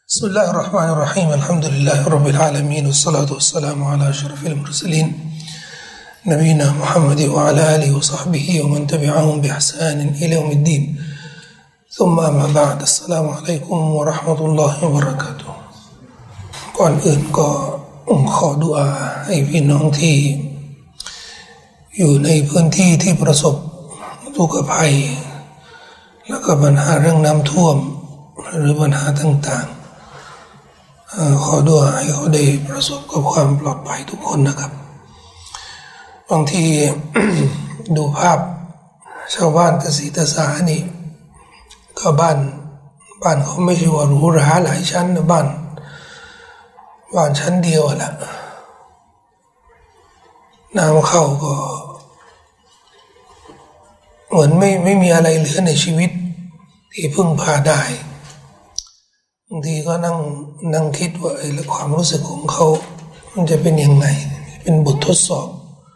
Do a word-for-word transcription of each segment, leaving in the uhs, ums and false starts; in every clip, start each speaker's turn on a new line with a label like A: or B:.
A: بسم الله الرحمن الرحيم الحمد لله رب العالمين والصلاة والسلام على أشرف المرسلين نبينا محمد وعلى آله وصحبه ومن تبعهم بإحسان إلى يوم الدين ثم أما بعد السلام عليكم ورحمة الله وبركاته ก่อนอื่นก็ขอดุอาให้พี่น้องที่อยู่ในพื้นที่ที่ประสบทุกข์ภัยแล้วก็ปัญหาเรื่องน้ำท่วมหรือปัญหาต่างๆขอดุอาให้เขาได้ประสบกับความปลอดภัยทุกคนนะครับบางที ดูภาพชาวบ้านกสิตสานี่ก็บ้านบ้านเขาไม่ใช่ว่าหรูหราหลายชั้นนะบ้านบ้านชั้นเดียวแหละน้ำเข้าก็เหมือนไม่ไม่มีอะไรเหลือในชีวิตที่พึ่งพาได้บางทีก็นั่งนั่งคิดว่าไอ้ความรู้สึกของเขามันจะเป็นยังไงเป็นบททดสอบ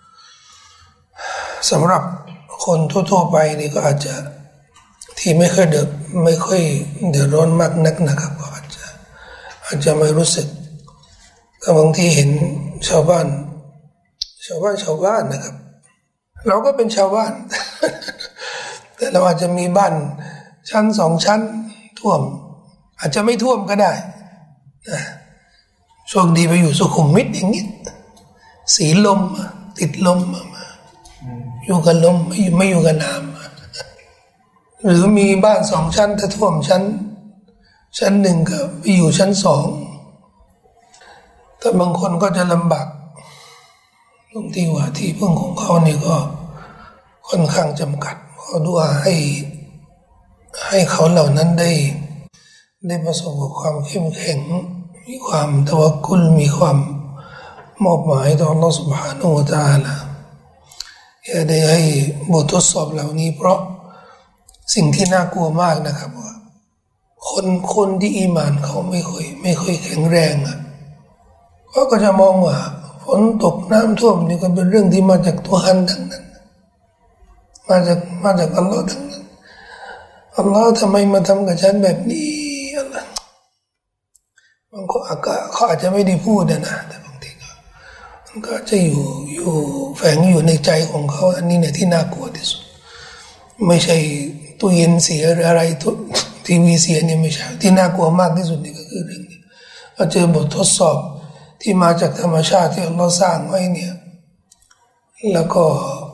A: สำหรับคนทั่วๆไปนี่ก็อาจจะที่ไม่ค่อยเดือดไม่ค่อยเดือดร้อนมากนักนะครับก็อาจจะอาจจะไม่รู้สึกแต่บางทีเห็นชาวบ้านชาวบ้านชาวบ้านนะครับเราก็เป็นชาวบ้าน แต่เราอาจจะมีบ้านชั้นสองชั้นท่วมอาจจะไม่ท่วมก็ได้นะโชคดีไปอยู่สุขุมวิทอย่างนี้สีลมติดลมมาอยู่กับลมไม่อยู่ไม่อยู่กับน้ำหรือมีบ้านสองชั้นถ้าท่วมชั้นชั้นหนึ่งก็ไปอยู่ชั้นสองแต่บางคนก็จะลำบากตรงที่ว่าที่พึ่งของเขานี่ก็ค่อนข้างจำกัดขอดุอาให้ให้เขาเหล่านั้นได้ได้ประสบกับความเข้มแข็งมีความตะวักกุลมีความมอบหมายต่ออัลเลาะห์ซุบฮานะฮูวะตะอาลาอย่าได้ให้บททดสอบเหล่านี้เพราะสิ่งที่น่ากลัวมากนะครับว่าคนคนที่อีหม่านเขาไม่ค่อยไม่ค่อยแข็งแรงอ่ะเขาก็จะมองว่าฝนตกน้ำท่วมนี่ก็เป็นเรื่องที่มาจากตัวฮันทั้งนั้นมาจากมาจากอัลลอฮ์ทั้งนั้นอัลลอฮ์ทำไมมาทำกับฉันแบบนี้อะไรบางคนเขาอาจจะไม่ได้พูดนะแต่บางทีก็มันก็จะอยู่อยู่แฝงอยู่ในใจของเขาอันนี้เนี่ยที่น่ากลัวที่สุดไม่ใช่ตู้เย็นเสียหรืออะไรทีวีเสียเนี่ยไม่ใช่ที่น่ากลัวมากที่สุดนี่ก็คือเรื่องนี้เราเจอบททดสอบที่มาจากธรรมชาติที่อัลลอฮ์สร้างไว้เนี่ยแล้วก็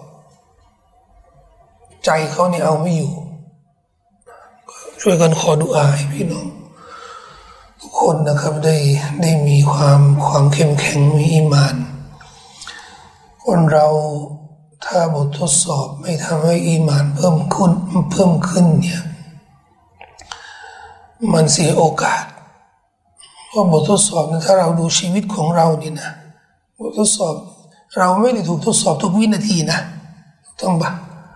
A: ใจเขาเนี่ยเอาไม่อยู่ช่วยกันขอดุอาให้พี่น้องทุกคนนะครับได้ได้มีความความเข้มแข็งมีอีหม่านคนเราถ้าบททดสอบไม่ทำให้อีหม่านเพิ่มขึ้นเพิ่มขึ้นเนี่ยมันเสียโอกาสเพราะบททดสอบนะถ้าเราดูชีวิตของเรานี่นะบททดสอบเราไม่ได้ถูกทดสอบทุกวินาทีนะต้องปะ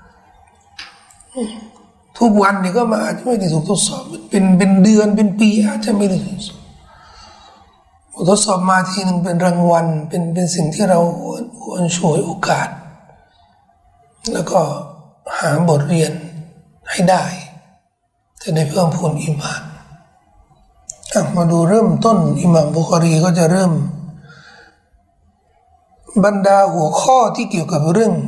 A: ทุกวันนี่ก็มาอาจจะไม่ได้ถูกทดสอบเป็นเป็นเดือนเป็นปีอาจจะไม่ได้ถูกทดสอบบททดสอบมาทีหนึ่งเป็นรางวัลเป็นเป็นสิ่งที่เราควรควรช่วยโอกาสแล้วก็หาบทเรียนให้ได้จะได้เพิ่มพูนอีหม่านมาดูเริ่มต้นอิหม่ามบุคอรีก็จะเริ่มบรรดาหัวข้อที่เกี่ยวกับเรื่อง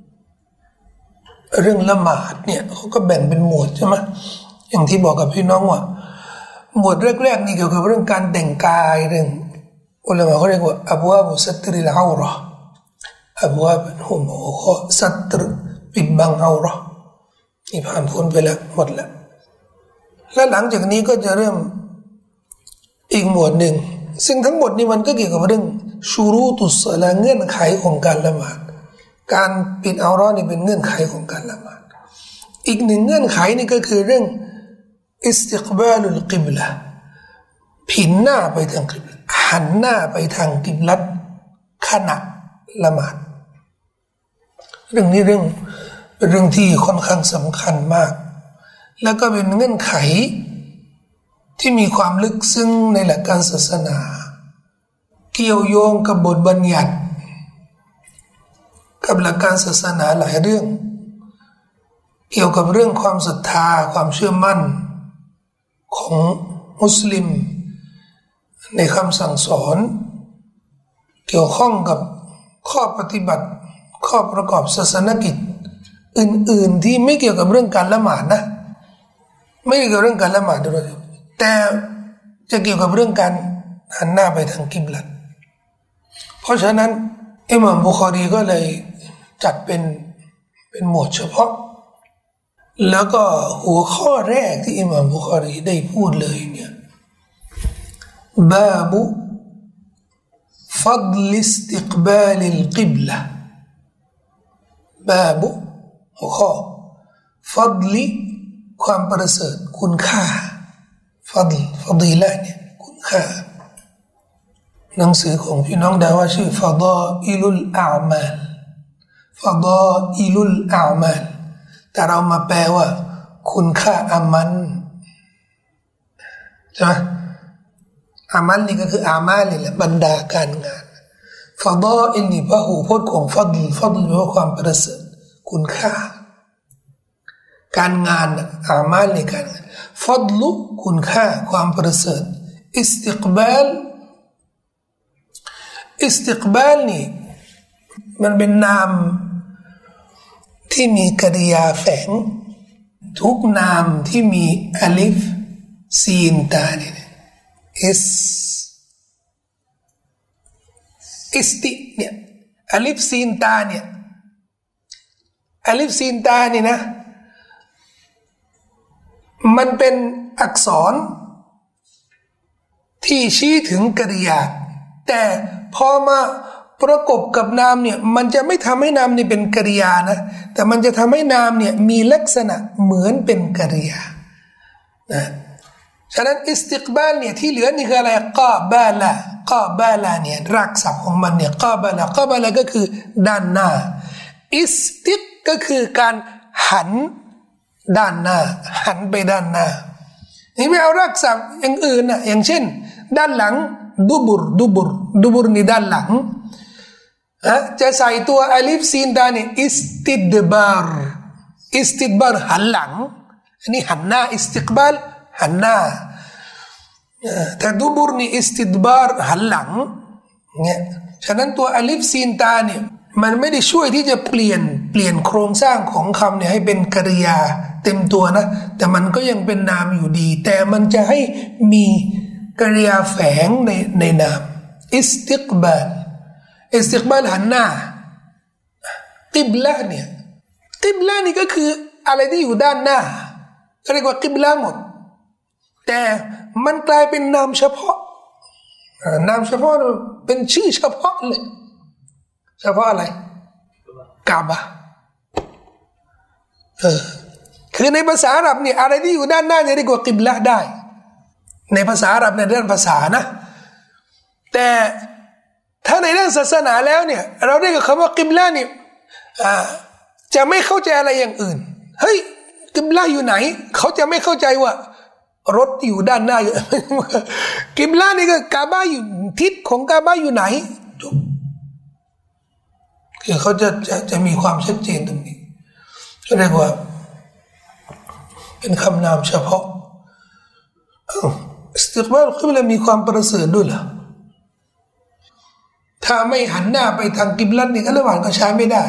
A: เรื่องละหมาดเนี่ยเขาก็แบ่งเป็นหมวดใช่ไหมอย่างที่บอกกับพี่น้องว่าหมวดแรกๆนี่เกี่ยวกับเรื่องการแต่งกายเรื่องอุลามะเขาเรียกว่าอับวาบุสัตริลเอาเราะห์อับวาบหัวข้อสัตรปิดบังเอาเราะห์นี่ผ่านพ้นไปแล้วหมดแล้วและหลังจากนี้ก็จะเริ่มอีกหมวดหนึ่งซึ่งทั้งหมดนี้มันก็เกี่ยวกับเรื่องชูรูตุสละเงื่อนไขของการละหมาดการปิดเอาเราะห์นี่เป็นเงื่อนไขของการละหมาดอีกหนึ่งเงื่อนไขนี่ก็คือเรื่องอิสติกบาลุลกิบละห์ผินหน้าไปทางกิบละห์หันหน้าไปทางกิบละห์ขณะละหมาดเรื่องนี้เรื่องเป็นเรื่องที่ค่อนข้างสำคัญมากแล้วก็เป็นเงื่อนไขที่มีความลึกซึ้งในหลักการศาสนาเกี่ยวโยงกับบทบัญญัติกับหลักการศาสนาหลายเรื่องเกี่ยวกับเรื่องความศรัทธาความเชื่อมั่นของมุสลิมในคำสั่งสอนเกี่ยวข้องกับข้อปฏิบัติข้อประกอบศาสนกิจอื่นๆที่ไม่เกี่ยวกับเรื่องการละหมาดนะไม่เกี่ยวกับเรื่องการละหมาดด้วยแต่จะเกี่ยวกับเรื่องการหันหน้าไปทางกิบลัตเพราะฉะนั้นอิหม่ามบุคอรีก็เลยจัดเป็นเป็นหมวดเฉพาะแล้วก็หัวข้อแรกที่อิหม่ามบุคอรีได้พูดเลยเนี่ยบาบุฟัดลิสติกบาลิลกิบละบาบุหัวข้อฟัดลิความประเสริฐคุณค่าฟัดลฟัดีละเนี่ยคุณค่าหนังสือของพี่น้องดาว่าชื่อฟาดาอิลุลอามัลฟาดาอิลุลอามัลแต่เรามาแปลว่าคุณค่าอามันใช่ไหมอามัลนี่ก็คืออามัลนี่แหละบรรดาการงานฟาดาอิลนี่พหูพจน์ของฟัดลฟัดลแปลว่าความประเสริฐคุณค่าการงานอามัลในการงานฟัดลุคุณค่าความประเสริฐอิสติกบาลอิสติกบาลนี่มันเป็นนามที่มีกริยาแฝงทุกนามที่มีอลิฟซีนตาเนี่ยอิสอิสติเนี่ยอลิฟซีนตาเนี่ยอลิฟซีนตาเนี่ยนะมันเป็นอักษรที่ชี้ถึงกริยาแต่พอมาประกบกับนามเนี่ยมันจะไม่ทำให้นามนี่เป็นกริยานะแต่มันจะทำให้นามเนี่ยมีลักษณะเหมือนเป็นกริยานะฉะนั้นอิสติกบาลเนี่ยที่เหลือนี่คืออะไรกาบาละกาบาละเนี่ยรากศัพท์ของมันเนี่ยกาบาละกาบาละก็คือด้านหน้าอิสติกก็คือการหันด้านหน้าหันไปด้านหน้านี่ไม่เอารากศัพท์อย่างอื่นนะอย่างเช่นด้านหลังดูบุรดูบุรดูบุรนี่ด้านหลังอะจะใส่ตัวอลิฟซีนดานี่อิสติดบาร์อิสติดบาร์หันหลังอันนี้หันหน้าอิสติกบาลหันหน้าแต่ดูบุรนี่อิสติดบาร์หันหลังเนี่ยฉะนั้นตัวอลิฟซีนตาเนี่ยมันไม่ได้ช่วยที่จะเปลี่ยนเปลี่ยนโครงสร้างของคำเนี่ยให้เป็นกริยาเต็มตัวนะแต่มันก็ยังเป็นนามอยู่ดีแต่มันจะให้มีกริยาแฝงในในนามอิสติกบาลอิสติกบาลหันหน้ากิบละเนี่ยกิบละนี่ก็คืออะไรที่อยู่ด้านหน้าก็เรียกว่ากิบละหมดแต่มันกลายเป็นนามเฉพาะนามเฉพาะเป็นชื่อเฉพาะเลยเฉพาะอะไรกาบะเออคือในภาษาอาหรับเนี่ยอะไรที่อยู่ด้านหน้าเนี่ยเรียกว่ากิบละได้ในภาษาอาหรับในเรื่องภาษานะแต่ถ้าในเรื่องศาสนาแล้วเนี่ยเราเรียกคำว่ากิบละนี่อ่าจะไม่เข้าใจอะไรอย่างอื่นเฮ้ยกิบละอยู่ไหนเขาจะไม่เข้าใจว่ารถอยู่ด้านหน้าอยู่กิบละนี่ก็กาบะอยู่ทิศของกาบะอยู่ไหนจบคือเขาจะจะจะมีความชัดเจนตรงนี้ก็เรียกว่าเป็นคำนามเฉพาะอิสติกบาลกิบละมีความประเสริฐด้วยเหรอถ้าไม่หันหน้าไปทางกิบละนี่ก็ละหว่างก็ใช้ไม่ได้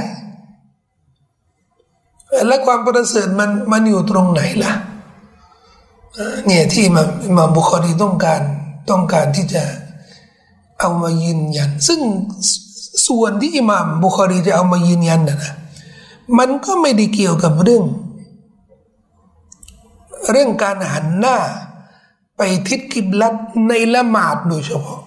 A: และความประเสริฐมันมันอยู่ตรงไหนล่ะเนี่ยที่มาอิหม่ามบุคอรีต้องการต้องการที่จะเอามายืนยันซึ่งส่วนที่อิหม่ามบุคอรีจะเอามายืนยันนะนะมันก็ไม่ได้เกี่ยวกับเรื่องเรื่องการหันหน้าไปทิศกิบลัตในละหมาดโดยเฉพาะ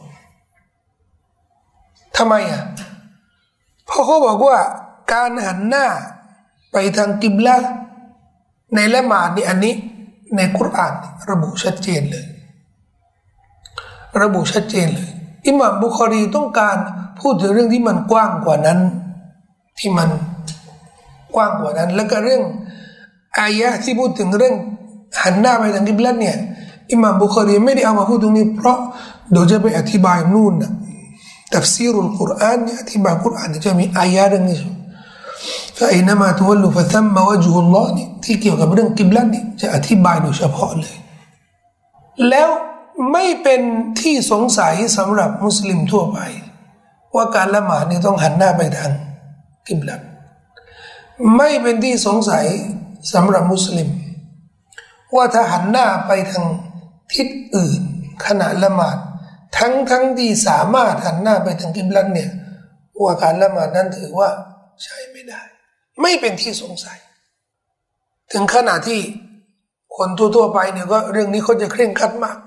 A: ทำไมอ่ะเพราะเขาบอกว่าการหันหน้าไปทางกิบลัตในละหมาดนี่อันนี้ในกุรอานระบุชัดเจนเลยระบุชัดเจนเลยอิหม่ามบุคอรีต้องการพูดถึงเรื่องที่มันกว้างกว่านั้นที่มันกว้างกว่านั้นแล้วก็เรื่องอายะห์ที่พูดถึงเรื่องหันหน้าไปทางกิบลัตเนี่ยอิหม่ามบุคอรีไม่ได้เอามาพูดตรงนี้เพราะเดี๋ยวจะไปอธิบายนู่นนะตัฟซีรุลกุรอานเนี่ยอธิบายกุรอานจะมีอายะห์เรื่องนี้ฟะอินมาตุวัลลุฟะซัมมะวะจุฮุลลอฮ์นี่ที่เกี่ยวกับเรื่องกิบลัตนี่จะอธิบายโดยเฉพาะเลยแล้วไม่เป็นที่สงสัยสำหรับมุสลิมทั่วไปว่าการละหมาดนี่ต้องหันหน้าไปทางกิบลัตไม่เป็นที่สงสัยสำหรับมุสลิมว่าถ้าหันหน้าไปทางทิศอื่นขณะละหมาดทั้งทั้งที่สามารถหันหน้าไปทางกิบลัตเนี่ยว่าการละหมาดนั้นถือว่าใช้ไม่ได้ไม่เป็นที่สงสัยถึงขนาดที่คนทั่วๆไปเนี่ยก็เรื่องนี้เขาจะเคร่งครัดมาก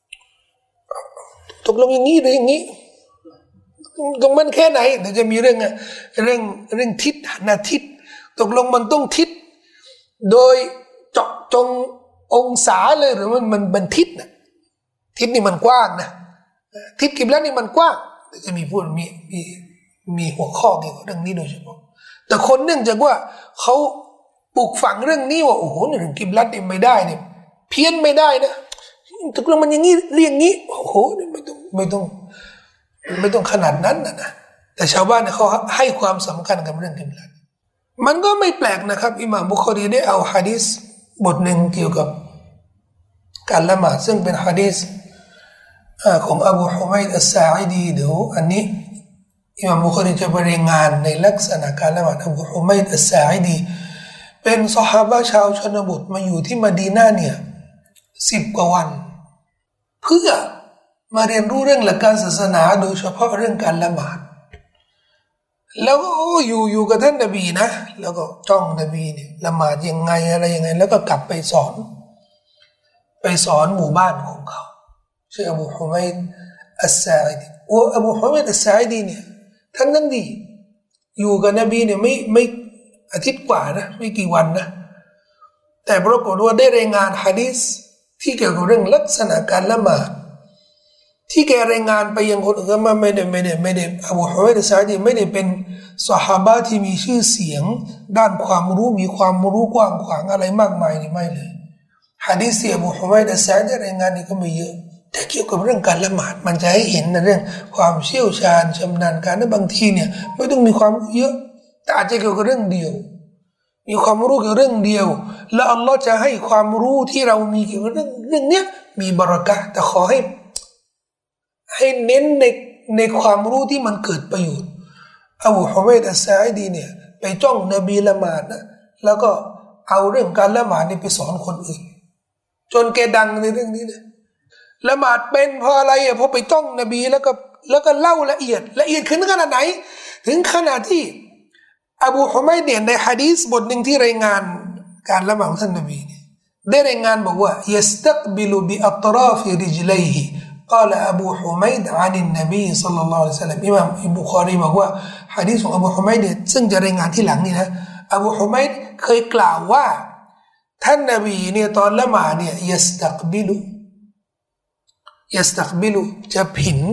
A: ตกลงอย่างนี้หรืออย่างนี้ตรงมันแค่ไหนเดี๋ยวจะมีเรื่องอะเรื่องเรื่องทิศหันหน้าทิศตกลงมันต้องทิศโดยเจาะจงองศาเลยหรือมันมันเป็นทิศนะทิศนี่มันกว้างนะทิศกิบลัตนี่มันกว้างเดี๋ยวจะมีพูดมีมีมีหัวข้อเกี่ยวกับเรื่องนี้โดยเฉพาะแต่คนเนื่องจากว่าเขาปลูกฝังเรื่องนี้ว่าโอ้โหเรื่องกิบลัตนี่ไม่ได้เนี่ยเพี้ยนไม่ได้นะตกลงมันอย่างนี้เรียงนี้โอ้โหไม่ต้องไม่ต้องไม่ต้องขนาดนั้นนะนะแต่ชาวบ้านเนี่ยเขาให้ความสำคัญกับเรื่องกิบลัตมันก็ไม่แปลกนะครับอิหม่ามบุคอรีได้เอาหะดีษบทหนึ่งเกี่ยวกับการละหมาดซึ่งเป็นหะดีษของอบูฮุมัยดอัสซาอิดีเดี๋ยวอันนี้อิหม่ามบุคอรีจะบรรยายงานในลักษณะการละหมาดอบูฮุมัยดอัสซาอิดีเป็นซอฮาบะชาวชนบทมาอยู่ที่มะดีนะห์เนี่ยสิบกว่าวันเพื่อมาเรียนรู้เรื่องหลักการศาสนาโดยเฉพาะเรื่องการละหมาดแล้วก็อยู่อยู่กับท่านนบีนะแล้วก็จ้องนบีเนี่ยละหมาดยังไงอะไรยังไงแล้วก็กลับไปสอนไปสอนหมู่บ้านของเขาชื่ออบูฮุมัยดอัสซาอิดีว่าอบูฮุมัยดอัสซาอิดีเนี่ยทั้งนั้นดีอยู่กับนบีเนี่ยไม่ไม่อาทิตย์กว่านะไม่กี่วันนะแต่ปรากฏว่าได้รายงานหะดีษที่เกี่ยวกับเรื่องลักษณะการละหมาดที่แกรายงานไปยังคนอื่นมาไม่ได้ไม่ได้ไม่ได้อบูฮุมัยดอัสซาอิดีไม่ได้เป็นซอฮาบะห์ที่มีชื่อเสียงด้านความรู้มีความรู้กว้างขวางอะไรมากมายนี่ไม่เลยหะดีษที่อบูฮุมัยดอัสซาอิดีรายงานนี่ก็ไม่เยอะแต่เกี่ยวกับเรื่องการละหมาดมันจะให้เห็นในเรื่องความเชี่ยวชาญชำนาญการและบางทีเนี่ยไม่ต้องมีความรู้เยอะแต่อาจจะเกี่ยวกับเรื่องเดียวมีความรู้เกี่ยวกับเรื่องเดียวแล้วอัลลอฮ์จะให้ความรู้ที่เรามีเกี่ยวกับเรื่องเรื่องเนี้ยมีบารอกะห์แต่ขอให้ให้เน้นในในความรู้ที่มันเกิดประโยชน์อบูฮุมัยดอัสซาอิดีเนี่ยไปจ้องนบีละหมาดนะแล้วก็เอาเรื่องการละหมาดนี่ไปสอนคนอื่นจนแกดังในเรื่องนี้เลยละหมาดเป็นเพราะอะไรอ่ะเพราะไปจ้องนบีแล้วก็แล้วก็เล่าละเอียดละเอียดขึ้นขนาดไหนถึงขนาดที่อบูฮุมัยดเนี่ยในหะดีษบทหนึ่งที่รายงานการละหมาดของท่านนบีเนี่ยได้รายงานบอกว่ายัสตักบิลุบิอัตราฟิริจลัยฮิقال أبو حميد عن النبي صلى الله عليه وسلم อิหม่ามบุคอรีบอกว่าหะดีษของอบูฮุมัยดเนี่ยซึ่งจะรายงานที่หลังนี่นะอบูฮุมัยดเคยกล่าวว่าท่านนบีเนี่ยตอนละหมาดเนี่ยยัสตักบิลุยัสตักบิลุจะผิน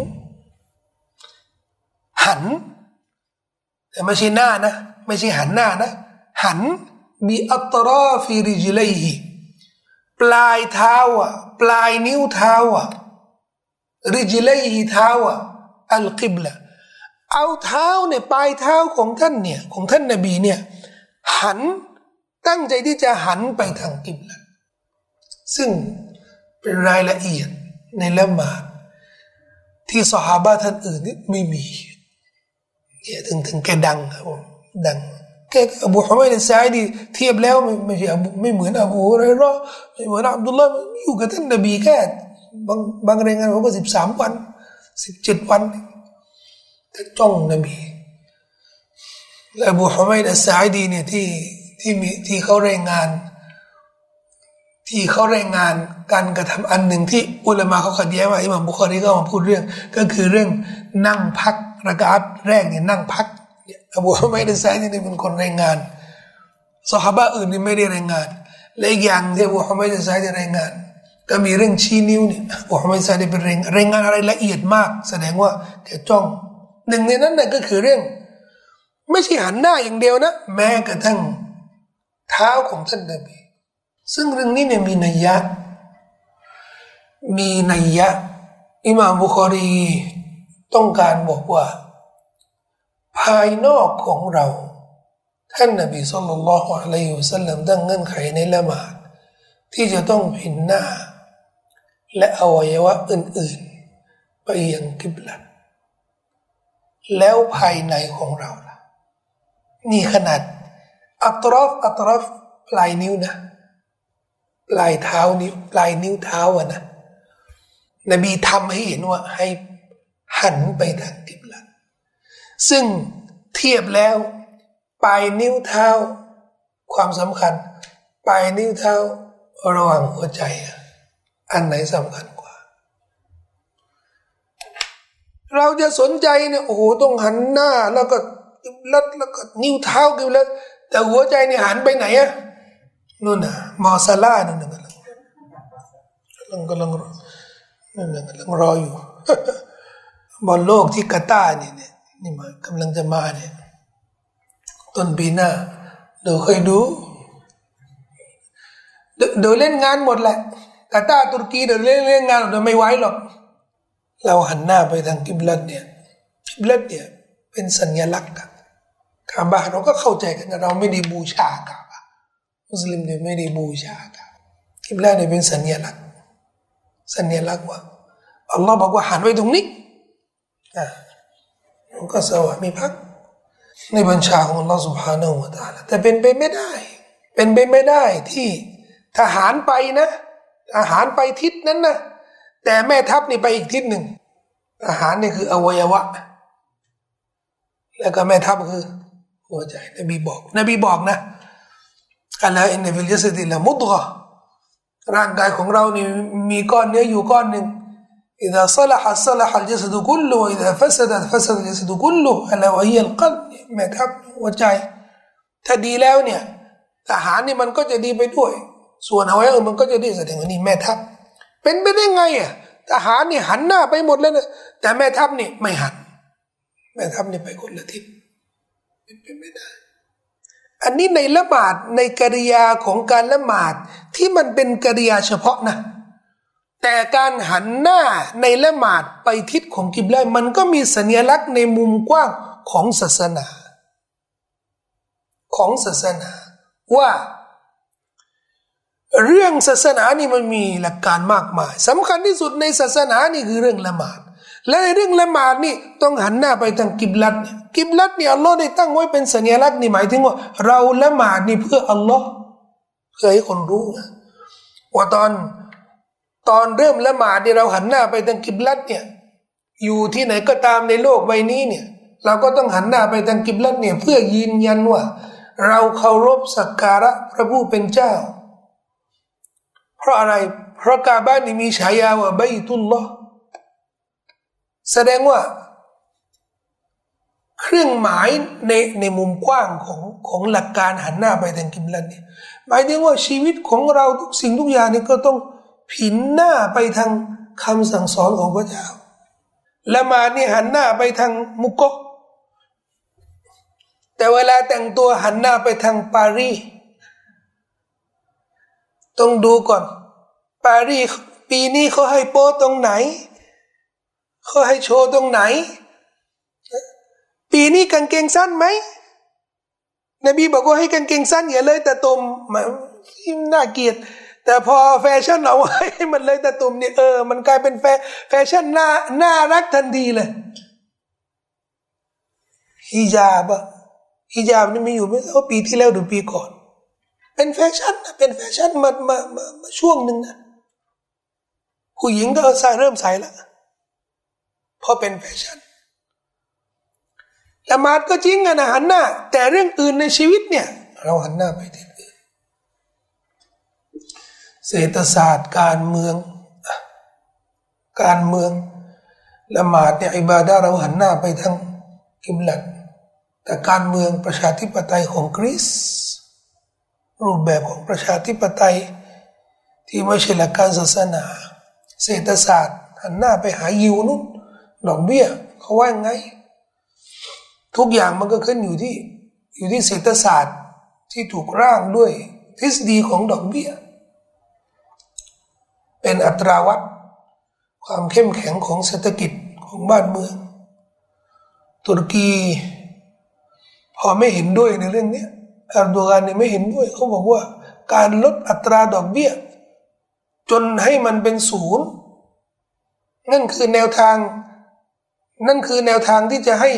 A: หันแต่ไม่ใช่หน้านะไม่ใช่หันหน้านะหันบิอัตราฟิริจลัยฮิปลายเท้าอ่ะปลายนิ้วเท้าอ่ะริจลัยฮิเท้าอ่ะอัลกิบละเอาเท้าเนี่ยปลายเท้าของท่านเนี่ยของท่านนบีเนี่ยหันตั้งใจที่จะหันไปทางกิบละซึ่งเป็นรายละเอียดในละหมาดที่ซอฮาบะห์ท่านอื่นนี่ไม่มีเนี่ยถึงถึงแกดังครับผมดังแกอบูฮุมัยดอัสซาอิดีเทียบแล้วไม่ไม่ใช่ไม่เหมือนอบูฮุไรเราะห์ไม่เหมือนอับดุลลอฮ์อยู่กับท่านนบีแค่บางบางรายงานบอกว่าสิบสามวันสิบเจ็ดวันแต่จ้องนบีและอบูฮุมัยดอัสซาอิดีเนี่ยที่ที่มีที่เขารายงานที่เขารายงานการกระทำอันหนึ่งที่อุลามะเขาขัดแย้งว่าอิหม่ามบุคอรีก็มาพูดเรื่องก็คือเรื่องนั่งพักระกาตแรกเนี่ยนั่งพักอบูฮุมัยดอัสซาอิดีเป็นคนรายงานซอฮาบะห์อื่นนี่ไม่ได้รายงานและอีกอย่างที่อบูฮุมัยดอัสซาอิดีรายงานก็มีเรื่องชี้นิ้วเนี่ยอบูฮุมัยดอัสซาอิดีเป็นรายงานอะไรละเอียดมากแสดงว่าแกจ้องหนึ่งในนั้นน่ะก็คือเรื่องไม่ใช่หันหน้าอย่างเดียวนะแม้กระทั่งเท้าของท่านนบีซึ่งเรื่องนี้เนี่ยมีนัยยะมีนัยยะอิหม่ามบุคอรีต้องการบอกว่าภายนอกของเราท่านนบีศ็อลลัลลอฮุอะลัยฮิวะซัลลัมตั้งเงื่อนไขในละหมาดที่จะต้องผินหน้าและอวัยวะอื่นๆไปยังกิบลัตแล้วภายในของเราล่ะนี่ขนาดอัตรอฟอัตรอฟปลายนิ้วนะปลายเท้านิ้วปลายนิ้วเท้าอะนะนบีทำให้เห็นว่าให้หันไปทางกิบลัตซึ่งเทียบแล้วปลายนิ้วเท้าความสำคัญปลายนิ้วเท้าระหว่างหัวใจอันไหนสำคัญกว่าเราจะสนใจเนี่ยโอ้โหต้องหันหน้าแล้วก็กิบลัตแล้วก็นิ้วเท้ากิบลัตแต่หัวใจเนี่ยหันไปไหนอะนู่นน่ะมอซาลานั่นน่ะกำลังกำลังกำลังนั่นน่ะกำลังรออยู่บอลโลกที่กาตาร์เนี่ยนี่มากำลังจะมาเนี่ยต้นปีหน้าเดี๋ยวเคยดูเดี๋ยวเล่นงานหมดแหละกาตาร์ตุรกีเดี๋ยวเล่นเล่นงานเดี๋ยวไม่ไหวหรอกเราหันหน้าไปทางกิบลัตเนี่ยกิบลัตเนี่ยเป็นสัญลักษณ์กาบะเราก็เข้าใจกันนะเราไม่ได้บูชากาบะมุสลิมเนี่ยไม่ได้บูชากาบะกิบลัตเนี่ยเป็นสัญลักษณ์สัญลักษณ์ว่าอัลลอฮ์บอกว่าหันไปตรงนี้อ่ามันก็สวามีพักในบัญชาของอัลลอฮ์ سبحانه และ تعالى แต่เป็นไปไม่ได้เป็นไปไม่ได้ที่ทหารไปนะทหารไปทิศนั้นนะแต่แม่ทัพนี่ไปอีกทิศหนึ่งทหารนี่คืออวัยวะแล้วก็แม่ทัพคือหัวใจนบีบอกนบีบอกนะอัลลอฮ์อินนัฟิลญัสดิละมุดฆะร่างกายของเรานี่มีก้อนเนื้ออยู่ก้อนหนึ่งإذا صلح صلح الجسد كله وإذا فسد فسد الجسد كله ألا وهي القلب แม่ทัพหัวใจถ้าดีแล้วเนี่ยทหารนี่มันก็จะดีไปด้วยส่วนอวัยวะมันก็จะดีแสดงว่านี่แม่ทัพเป็นไปได้ไงอ่ะทหารนี่หันหน้าไปหมดแล้วนะแต่แม่ทัพนี่ไม่หันแม่ทัพนี่ไปคนละทิศเป็นไปไม่ได้อันนี้ในละหมาดในกิริยาของการละหมาดที่มันเป็นกิริยาเฉพาะนะแต่การหันหน้าในละหมาดไปทิศของกิบลัตมันก็มีสัญลักษณ์ในมุมกว้างของศาสนาของศาสนาว่าเรื่องศาสนานี่มันมีหลักการมากมายสำคัญที่สุดในศาสนานี่คือเรื่องละหมาดและในเรื่องละหมาดนี่ต้องหันหน้าไปทางกิบลัตเนี่ยกิบลัตเนี่ยอัลลอฮ์ได้ตั้งไว้เป็นสัญลักษณ์นี่หมายถึงว่าเราละหมาดนี่เพื่ออัลลอฮ์เพื่อให้คนรู้นะว่าตอนตอนเริ่มละหมาดเนี่ยเราหันหน้าไปทางกิบลัตเนี่ยอยู่ที่ไหนก็ตามในโลกใบนี้เนี่ยเราก็ต้องหันหน้าไปทางกิบลัตเนี่ยเพื่อยืนยันว่าเราเคารพสักการะพระผู้เป็นเจ้าเพราะอะไรเพราะกาบะนี่มีฉายาว่าบัยตุลลอฮ์แสดงว่าเครื่องหมายในในมุมกว้างของของหลักการหันหน้าไปทางกิบลัตเนี่ยหมายถึงว่าชีวิตของเราทุกสิ่งทุกอย่างนี่ก็ต้องผินหน้าไปทางคำสั่งสอนของพระเจ้าละหมาดนี่หันหน้าไปทางมุกะแต่เวลาแต่งตัวหันหน้าไปทางปารีสต้องดูก่อนปารีสปีนี้เขาให้โป๊ตรงไหนเขาให้โชว์ตรงไหนปีนี้กางเกงสั้นไหมนบีบอกว่าให้กางเกงสั้นอย่าเลยแต่ตุ่มน่าเกลียดแต่พอแฟชั่นเอาไว้มันเลยแต่ตุ่มเนี่ยเออมันกลายเป็นแฟแฟชั่นน่าน่ารักทันทีเลยฮิญาบะฮิญาบนี่มีอยู่ไม่รู้ปีที่แล้วหรือปีก่อนเป็นแฟชั่นนะเป็นแฟชั่นมามามามาช่วงหนึ่งนะผู้หญิงก็ใส่เริ่มใส่แล้วพอเป็นแฟชั่นละหมาดก็จริงอะนะหันหน้าแต่เรื่องอื่นในชีวิตเนี่ยเราหันหน้าไปที่อื่นเศรษฐศาสตร์การเมืองการเมืองละหมาดเนี่ยอิบาดะห์เราหันหน้าไปทางกิบลัตแต่การเมืองประชาธิปไตยของกรีซรูปแบบของประชาธิปไตยที่ไม่ใช่หลักการศาสนาเศรษฐศาสตร์หันหน้าไปหายิวนู้นดอกเบี้ยเขาว่าไงทุกอย่างมันก็ขึ้นอยู่ที่อยู่ที่เศรษฐศาสตร์ที่ถูกร่างด้วยทฤษฎีของดอกเบี้ยเป็นอัตราวัดความเข้มแข็งของเศรษฐกิจของบ้านเมืองตุรกีพอไม่เห็นด้วยในเรื่องนี้อัรโดกานเนี่ยไม่เห็นด้วยเขาบอกว่าการลดอัตราดอกเบี้ยจนให้มันเป็นศูนย์นั่นคือแนวทางนั่นคือแนวทางที่จะให้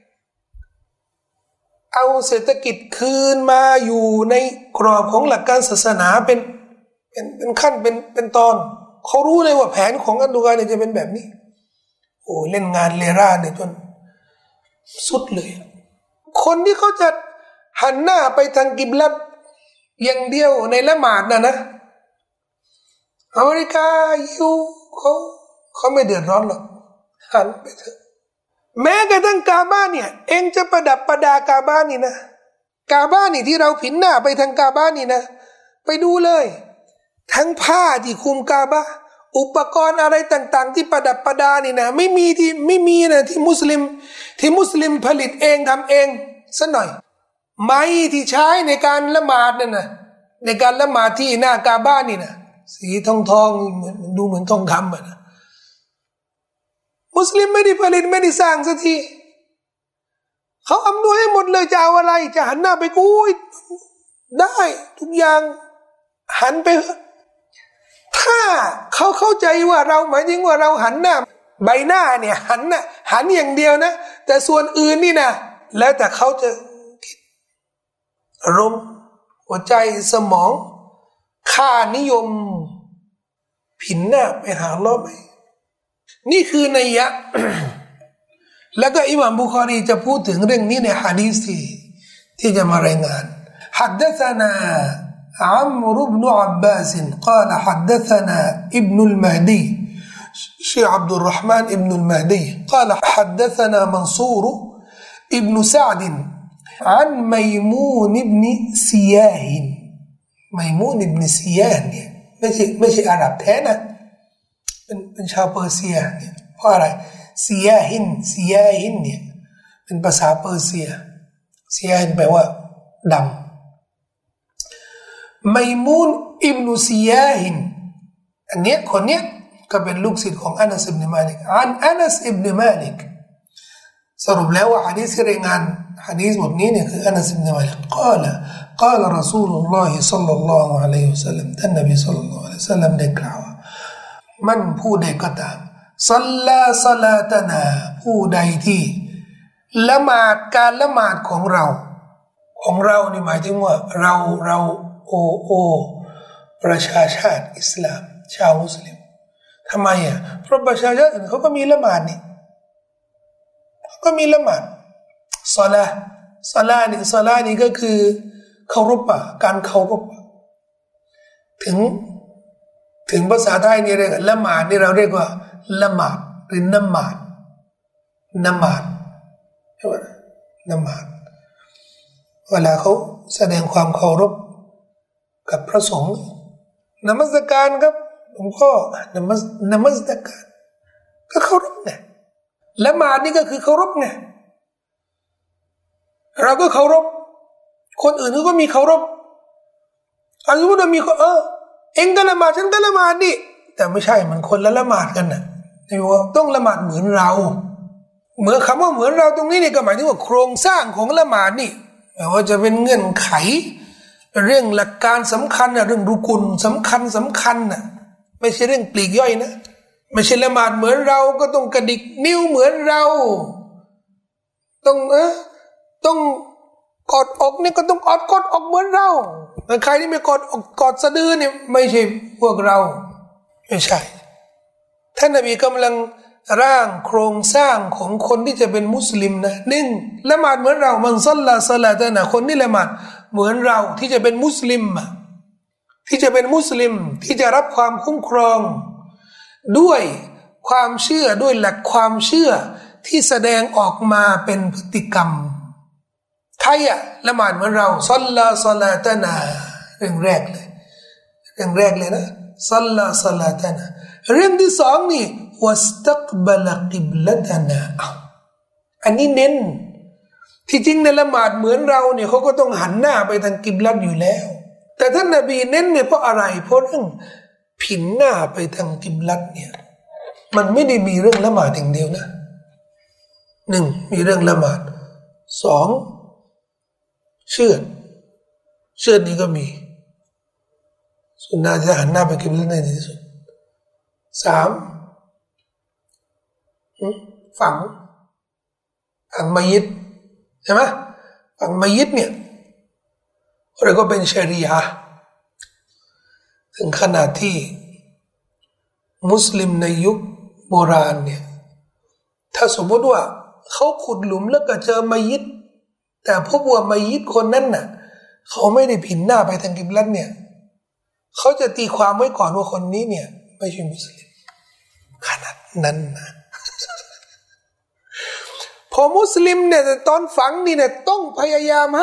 A: เอาเศรษฐกิจคืนมาอยู่ในกรอบของหลักการศาสนาเป็นเป็นเป็นขั้นเป็นเป็นตอนเขารู้เลยว่าแผนของอันดูการเนี่ยจะเป็นแบบนี้โอ้เล่นงานเลร่าเนี่ยจนสุดเลยคนที่เขาจะหันหน้าไปทางกิบลัตอย่างเดียวในละหมาดนะนะอเมริกาอยู่เขาเขาไม่เดือดร้อนหรอกหันไปเถอะแม้กระทั่งกาบ้านเนี่ยเองจะประดับประดากาบ้านนี่นะกาบ้านนี่ที่เราผินหน้าไปทางกาบ้านนี่นะไปดูเลยทั้งผ้าที่คุมกาบ้าอุปกรณ์อะไรต่างๆที่ประดับประดานี่นะไม่มีที่ไม่มีนะที่มุสลิมที่มุสลิมผลิตเองทำเองสักหน่อยไม้ที่ใช้ในการละหมาดนั่นนะในการละหมาดที่หน้ากาบ้านนี่นะสีทองทองเหมือนดูเหมือนทองคำอะนะมุสลิมไม่ได้ผลิตไม่ได้สร้างสักทีเขาอำนวยให้หมดเลยจะเอาอะไรจะหันหน้าไปกูได้ทุกอย่างหันไปถ้าเขาเข้าใจว่าเราหมายถึงว่าเราหันหน้าใบหน้าเนี่ยหันน่ะหันอย่างเดียวนะแต่ส่วนอื่นนี่นะแล้วแต่เขาจะคิดอารมณ์หัวใจสมองค่านิยมผินหน้าไปหาล้อไหมนี่คือนัยยะ แล้วก็อิหม่ามบุคอรีจะพูดถึงเรื่องนี้ในหะดีษที่ที่จะมารายงานฮัดดะซะนาอัมรุบนุอับบาสกล่าวฮัดดะซะนาอิบนุลมะดีชีอับดุลรห์มานอิบนุลมะดีกล่าวฮัดดะซะนามันซูรอิบนุซะอ์ดอันมัยมูนอิบนุซิยาฮมัยมูนอิบนุซิยาฮเนี่ยไม่ใช่ไม่ใช่อาหรับแท้นะเป็นเป็นชาวเปอร์เซียเนี่ยเพราะอะไรซิยาฮินซิยาฮินเนี่ยเป็นภาษาเปอร์เซียซิยาฮินแปลว่าดำมัยมูนอิบนุซิยาฮินอันเนี้ยคนเนี้ยก็เป็นลูกศิษย์ของอานัสอิบนุมาลิกอันอานัสอิบนุมาลิกสรุปแล้วว่าหะดีษที่รายงานหะดีษบทนี้เนี่ยคืออานัสอิบนุมาลิกกล่าวกล่าวรอซูลุลลอฮิศ็อลลัลลอฮุอะลัยฮิวะซัลลัมท่านนบีศ็อลลัลลอฮุอะลัยฮิวะซัลลัมได้กล่าวมันผู้ใดก็ตามซัลลาซะลาตนาผู้ใดที่ละหมาดการละหมาดของเราของเรานี่หมายถึงว่าเราเราโอโอประชาชาติอิสลามชาวมุสลิมทำไมอ่ะเพราะประชาชาติอื่นเขาก็มีละหมาดนี่เขาก็มีละหมาดศอลาศอลานี่ศอลานี่ก็คือเคารพอ่ะการเคารพถึงถึงภาษาไทยนี่เรียกละหมาดนี่เราเรียกว่าละหมาดหรือนะมาดนะมาดใช่ไหมนะมาดเวลาเขาแสดงความเคารพกับพระสงฆ์นมัสการครับหลวงพ่อนมัสนมัสการก็เคารพไงละหมาดนี่ก็คือเคารพไงเราก็เคารพคนอื่นเขาก็มีเคารพอายุเรามีเออเองก็ละหมาดฉันก็ละหมาดดิแต่ไม่ใช่มันคนละละหมาดกันนะไอ้ว่าต้องละหมาดเหมือนเราเหมือนคำว่าเหมือนเราตรงนี้นี่ก็หมายถึงว่าโครงสร้างของละหมาดนี่แต่ว่าจะเป็นเงื่อนไขเรื่องหลักการสำคัญนะเรื่องรุกุลสำคัญสำคัญนะไม่ใช่เรื่องปลีกย่อยนะไม่ใช่ละหมาดเหมือนเราก็ต้องกระดิกนิ้วเหมือนเราต้องเออต้องกอดอกนี่ก็ต้องกอดกอดอกเหมือนเราแต่ใครที่ไม่กอดอกกอดสะดือเนี่ยไม่ใช่พวกเราไม่ใช่ท่านนบีกำลังร่างโครงสร้างของคนที่จะเป็นมุสลิมนะหนึ่งละหมาดเหมือนเรามันซัลลาซะลาตะนะคนที่ละหมาดเหมือนเราที่จะเป็นมุสลิมที่จะเป็นมุสลิมที่จะรับความคุ้มครองด้วยความเชื่อด้วยหลักความเชื่อที่แสดงออกมาเป็นพฤติกรรมใครอะละหมาดเหมือนเราซัลลาซะลาตะนะเรื่องแรกเลยเรื่องแรกเลยนะซัลลาซะลาตะนะเรื่องที่สองนี่วัสตักบะลกิบละตะนะอันนี้เน้นที่จริงในละหมาดเหมือนเราเนี่ยเขาก็ต้องหันหน้าไปทางกิบลัตอยู่แล้วแต่ท่านนบีเน้นเนี่ยเพราะอะไรเพราะเรื่องผินหน้าไปทางกิบลัตเนี่ยมันไม่ได้มีเรื่องละหมาดอย่างเดียวนะหนึ่งมีเรื่องละหมาดสองเชือดเชือดนี้ก็มีสุนนะจะหันหน้าไปกิบลัตในที่สุดสามฝังฝังมัยยิตใช่ไหมฝังมัยยิตเนี่ยเราก็เป็นชะรีอะห์ถึงขนาดที่มุสลิมในยุคโบราณเนี่ยถ้าสมมติว่าเขาขุดหลุมแล้วก็เจอมัยยิตแต่พบว่ามัยยิตคนนั้นน่ะเขาไม่ได้ผินหน้าไปทางกิบลัตเนี่ยเขาจะตีความไว้ก่อนว่าคนนี้เนี่ยไม่ใช่มุสลิมขนาดนั้นนะพอมุสลิมเนี่ยตอนฝังนี่เนี่ยต้องพยายามให้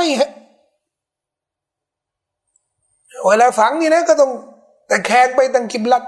A: เวลาฝังนี่นะก็ต้องแต่แขกไปทางกิบลัต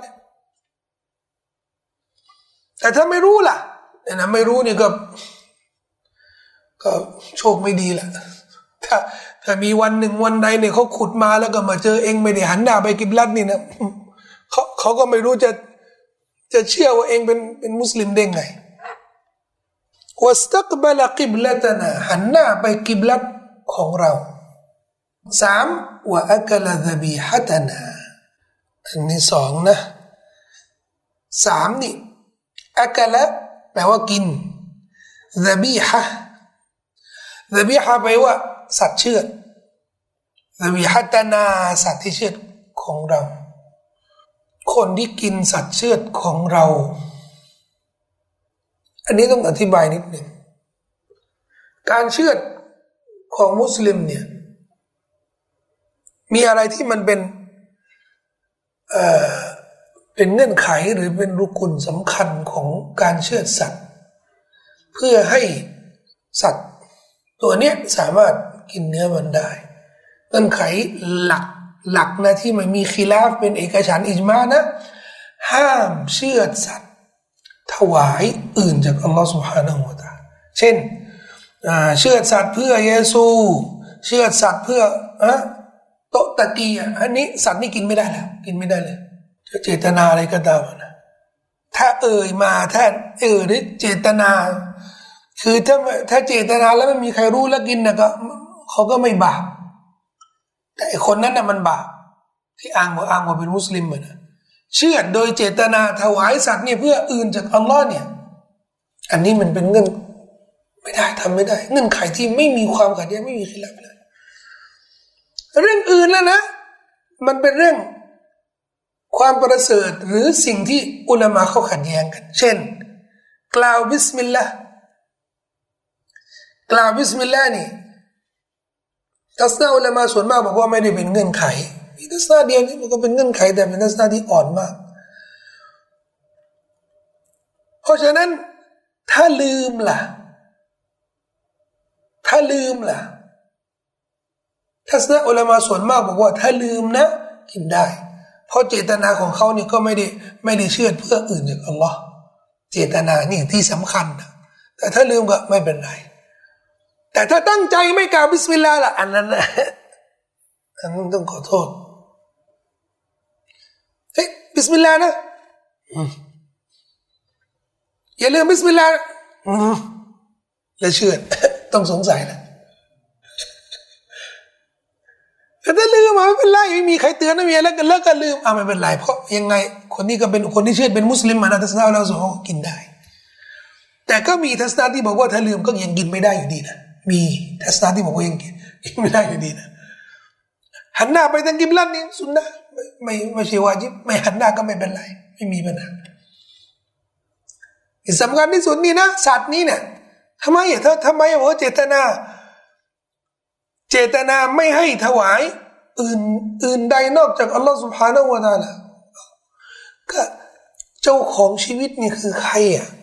A: แต่ถ้าไม่รู้ล่ะเนี่ยนะไม่รู้นี่ก็ก็โชคไม่ดีแหละถ้าถ้ามีวันหนึ่งวันใดเนี่ยเขาขุดมาแล้วก็มาเจอเองไม่ได้หันหน้าไปกิบลัตนี่นะเขาเขาก็ไม่รู้จะจะเชื่อว่าเองเป็นเป็นมุสลิมได้ไงวัสตักบะลกิบลัตนะหันหน้าไปกิบลัตของเราสามวะอักลซะบีฮะตนะอันนี้สองนะสามนี่อักละแปลว่ากินซะบีฮะซะบีฮะแปลว่าสัตว์เชือดซะบีฮะตนะสัตว์ที่เชือดของเราคนที่กินสัตว์เชือดของเราอันนี้ต้องอธิบายนิดหนึ่งการเชือดของมุสลิมเนี่ยมีอะไรที่มันเป็นเอ่อเป็นเงื่อนไขหรือเป็นรุกุนสำคัญของการเชือดสัตว์เพื่อให้สัตว์ตัวเนี้ยสามารถกินเนื้อมันได้เงื่อนไขหลักหลักนะที่มันมีคิลาฟเป็นเอกฉันท์อิจมานะห้ามเชือดสัตว์ถวายอื่นจากอัลลอฮฺ سبحانه และ تعالى เช่นเชือดสัตว์เพื่อเยซูเชือดสัตว์เพื่ออะโตตะกีอ่ะอันนี้สัตว์นี่กินไม่ได้แล้วกินไม่ได้เลยจะเจตนาอะไรก็ตามนะถ้าเอ่ยมาถ้าเอ่ยหรือเจตนาคือถ้าถ้าเจตนาแล้วไม่มีใครรู้แล้วกินนะก็เขาก็ไม่บาปแต่คนนั้นน่ะมันบาปที่อ้างว่าอ้างว่าเป็นมุสลิมเหมือนเชื่อโดยเจตนาถวายสัตว์เนี่ยเพื่ออื่นจากอัลลอฮ์เนี่ยอันนี้มันเป็นเงื่อนไม่ได้ทำไม่ได้เงื่อนไขที่ไม่มีความขัดแย้งไม่มีขีลาฟเลยเรื่องอื่นแล้วนะมันเป็นเรื่องความประเสริฐหรือสิ่งที่อุลามะเขาขัดแย้งกันเช่นกล่าวบิสมิลลาห์กล่าวบิสมิลลาห์นี่ทัศนะอุลามะส่วนมากบอกว่าไม่ได้เป็นเงื่อนไขมีทัศนะเดียวนี่มันก็เป็นเงื่อนไขแต่เป็นทัศนะที่อ่อนมากเพราะฉะนั้นถ้าลืมล่ะถ้าลืมล่ะทัศนะอุลามะส่วนมากบอกว่าถ้าลืมนะกินได้เพราะเจตนาของเขาเนี่ยก็ไม่ได้ไม่ได้เชื่อเพื่ออื่นจากอัลลอฮ์เจตนานี่ที่สำคัญนะแต่ถ้าลืมก็ไม่เป็นไรแต่ถ้าตั้งใจไม่กล่าวบิสมิลลาห์ล่ะอันนั้นนะอันนั้นต้องขอโทษเฮ้ยบิสมิลลาห์นะอย่าลืมบิสมิลลาห์แล้วเชื่อต้องสงสัยนะแต่ถ้าลืมมาไม่เป็นไรไม่มีใครเตือนไม่มีแล้วก็เลิกก็ลืมอ่ะไม่เป็นไรเพราะยังไงคนนี้ก็เป็นคนที่เชื่อเป็นมุสลิมมานะทัศนะเราสองกินได้แต่ก็มีทัศนะที่บอกว่าถ้าลืมก็ยังกินไม่ได้อยู่ดีนะมีทัศนะที่บอกว่ายังกินกินไม่ได้อยู่ดีนะหันหน้าไปทางกิบลัตนี่สุนนะไม่ไม่ไม่ใช่วาญิบไม่หันหน้าก็ไม่เป็นไรไม่มีปัญหาที่สำคัญที่สุดนี่นะสัตว์นี้เนี่ยทำไมอ่ะถ้าทำไมอ่ะว่าเจตนาเจตนาไม่ให้ถวายอื่นอื่นใดนอกจากอัลลอฮฺ سبحانه และ تعالى ก็เจ้าของชีวิตนี่คือใครอ่ะ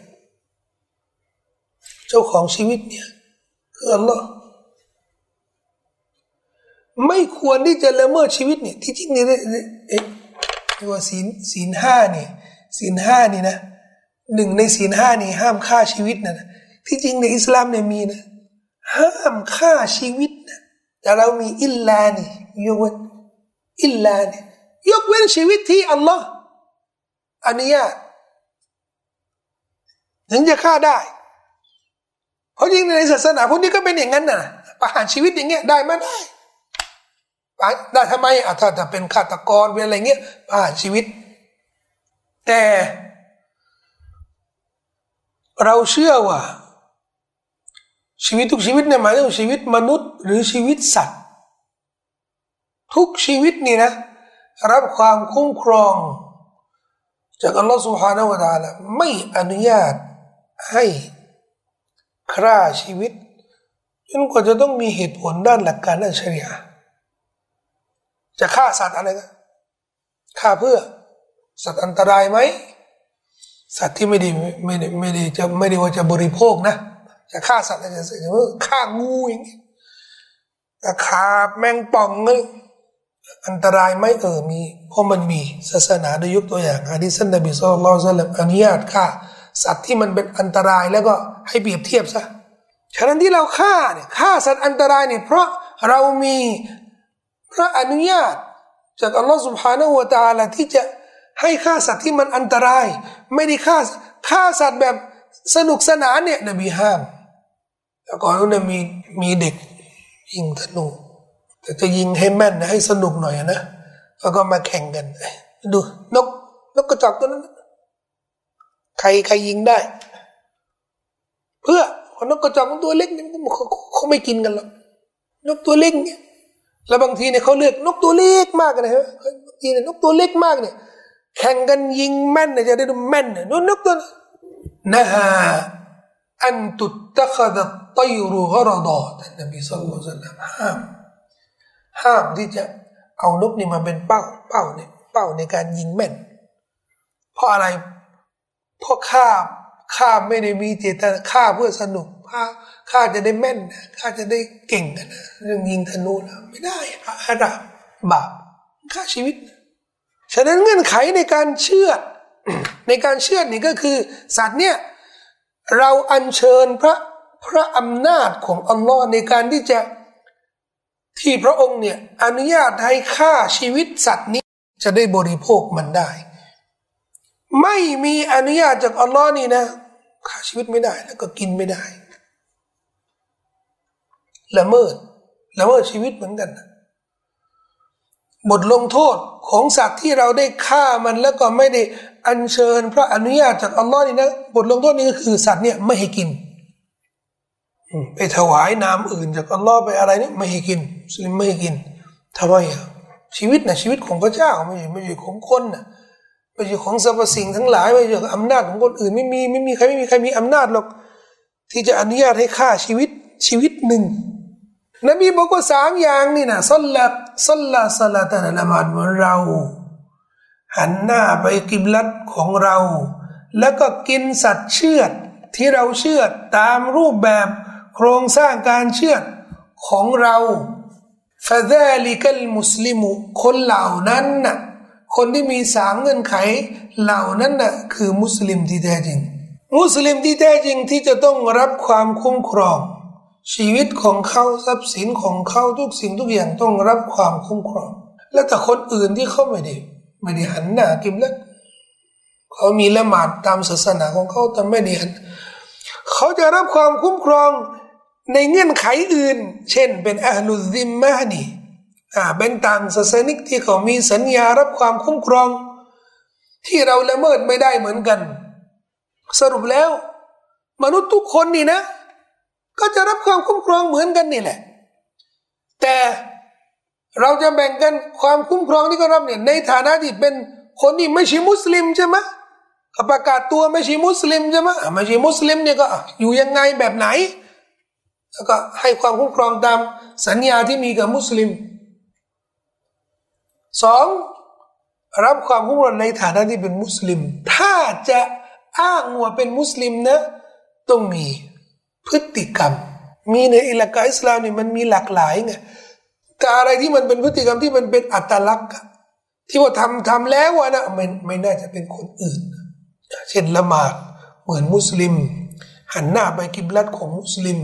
A: เจ้าของชีวิตเนี่ยคืออัลลอฮฺไม่ควรที่จะละเมิดชีวิตเนี่ยที่จริงเนี่ยเอ๊ะว่าศีลศีลห้าเนี่ยศีลห้านี่นะหนึ่งในศีลห้านี่ห้ามฆ่าชีวิตนะที่จริงในอิสลามเนี่ยมีนะห้ามฆ่าชีวิตนะแต่เรามีอิลลานี่ยกเว้นอิลลานี่ยกเว้นชีวิตที่อัลลอฮ์อนุญาตถึงจะฆ่าได้เพราะจริงในศาสนาพุทธนี่ก็เป็นอย่างนั้นนะประหารชีวิตอย่างเงี้ยได้มาได้ได้ทำไมอ่ะถ้าจะเป็นฆาตกรเป็นอะไรเงี้ยประหารชีวิตแต่เราเชื่อว่าชีวิตทุกชีวิตเนี่ยหมายถึงชีวิตมนุษย์หรือชีวิตสัตว์ทุกชีวิตนี่นะรับความคุ้มครองจากอัลลอฮฺ سبحانه และ تعالى ไม่อนุญาตให้ฆ่าชีวิตจนกว่าจะต้องมีเหตุผลด้านหลักการด้านชริอะห์จะฆ่าสัตว์อะไรกันฆ่าเพื่อสัตว์อันตรายไหมสัตว์ที่ไม่ดีไม่ได้ไม่ได้จะไม่ได้ว่าจะบริโภคนะจะฆ่าสัตว์อะไรจะสมมติฆ่างูอย่างนี้แต่ฆ่าแมงป่องเลยอันตรายไหมเออมีเพราะมันมีศาสนาโดยยกตัวอย่างหะดีษนบีศ็อลลัลลอฮุอะลัยฮิวะซัลลัมอนุญาตฆ่าสัตว์ที่มันเป็นอันตรายแล้วก็ให้เปรียบเทียบซะฉะนั้นที่เราฆ่าเนี่ยฆ่าสัตว์อันตรายเนี่ยเพราะเรามีพระอนุญาตจากอัลลอฮฺ سبحانه และ تعالى ที่จะให้ฆ่าสัตว์ที่มันอันตรายไม่ได้ฆ่าฆ่าสัตว์แบบสนุกสนานเนี่ยนบีห้ามแล้วก่อนนู้นมีมีเด็กยิงธนูแต่จะยิงให้แม่นนะให้สนุกหน่อยนะแล้วก็มาแข่งกันดูนกนกกระจอกตัวนั้นใครใครยิงได้เพื่อคนนกกระจอกมันตัวเล็กเนี่ยเขาเขาไม่กินกันหรอกนกตัวเล็กเนี่ยแล้วบางทีเนี่ยเขาเลือกนกตัวเล็กมากนะฮะบางทีเนี่ยนกตัวเล็กมากเนี่ยแข่งกันยิงแม่นเนี่ยจะได้ดูแม่นเนี่ยนกตัวนะฮะอันตุตะขะดะฏอยรุกรดอท่านนบีศ็อลลัลลอฮุอะลัยฮิวะซัลลัมห้ามห้ามที่จะเอานกนี่มาเป็นเป้าเป้าเนี่ยเป้าในการยิงแม่นเพราะอะไรเพราะข้าข้าไม่ได้มีเจตนาฆ่าเพื่อสนุกข้าข้าจะได้แม่นข้าจะได้เก่งกันนะเรื่องยิงธนูนะไม่ได้อาดาบาปฆ่าชีวิตฉะนั้นเงื่อนไขในการเชื่อในการเชื่อนี่ก็คือสัตว์เนี่ยเราอัญเชิญพระพระอำนาจของอัลลอฮ์ในการที่จะที่พระองค์เนี่ยอนุญาตให้ฆ่าชีวิตสัตว์นี้จะได้บริโภคมันได้ไม่มีอนุญาตจากอัลลอฮ์นี่นะฆ่าชีวิตไม่ได้แล้วก็กินไม่ได้ละเมิดละเมิดชีวิตเหมือนกันนะบทลงโทษของสัตว์ที่เราได้ฆ่ามันแล้วก็ไม่ได้อัญเชิญพระอนุญาตจากอัลลอฮ์นี่นะบทลงโทษนี้ก็คือสัตว์เนี่ยไม่ให้กินไปถวายน้ำอื่นจากอัลลอฮ์ไปอะไรเนี่ยไม่ให้กินมุสลิมไม่ให้กินทำไมอ่ะชีวิตนะชีวิตของพระเจ้าไม่ใช่ไม่ใช่ของคนนะไม่ใช่ของสรรพสิ่งทั้งหลายไม่ใช่อำนาจของคนอื่นไม่มีไม่มีใครไม่มีใครมีอำนาจหรอกที่จะอนุญาตให้ฆ่าชีวิตชีวิตหนึ่งนบีบอกว่าสามอย่างนี่นะซัลลัตซัลลัตซัลลัตนะละหมาดเหมือนเราหันหน้าไปกิบลัตของเราแล้วก็กินสัตว์เชือดที่เราเชือดตามรูปแบบโครงสร้างการเชือดของเราฟะซาลิกัลมุสลิมุคนเหล่านั้นน่ะคนที่มีสามเงื่อนไขเหล่านั้นน่ะคือมุสลิมที่แท้จริงมุสลิมที่แท้จริงที่จะต้องรับความคุ้มครองชีวิตของเขาทรัพย์สินของเขาทุกสิ่งทุกอย่างต้องรับความคุ้มครองและแต่คนอื่นที่เขาไม่ได้ไม่ได้หันหน้ากิบลัตเขามีละหมาดตามศาสนาของเขาแต่ไม่ได้หันเขาจะรับความคุ้มครองในเงื่อนไขอื่นเช่นเป็นอะห์ลุซิมมะห์นี่อ่าเป็นต่างศาสนิกที่เขามีสัญญารับความคุ้มครองที่เราละเมิดไม่ได้เหมือนกันสรุปแล้วมนุษย์ทุกคนนี่นะก็จะรับความคุ้มครองเหมือนกันนี่แหละแต่เราจะแบ่งกันความคุ้มครองที่เขารับเนี่ยในฐานะที่เป็นคนที่ไม่ใช่มุสลิมใช่ไหมก็ประกาศตัวไม่ใช่มุสลิมใช่ไหมไม่ใช่มุสลิมเนี่ยก็อยู่ยังไงแบบไหนแล้วก็ให้ความคุ้มครองตามสัญญาที่มีกับมุสลิมสองรับความคุ้มครองในฐานะที่เป็นมุสลิมถ้าจะอ้างว่าเป็นมุสลิมนะต้องมีพฤติกรรมมีในอิหลักการอิสลามนี่มันมีหลากหลายไงแต่อะไรที่มันเป็นพฤติกรรมที่มันเป็นอัตลักษณ์ที่ว่าทำทำแล้ววะนะไม่ไม่น่าจะเป็นคนอื่นเช่นละหมาดเหมือนมุสลิมหันหน้าไปกิบลัตของมุสลิม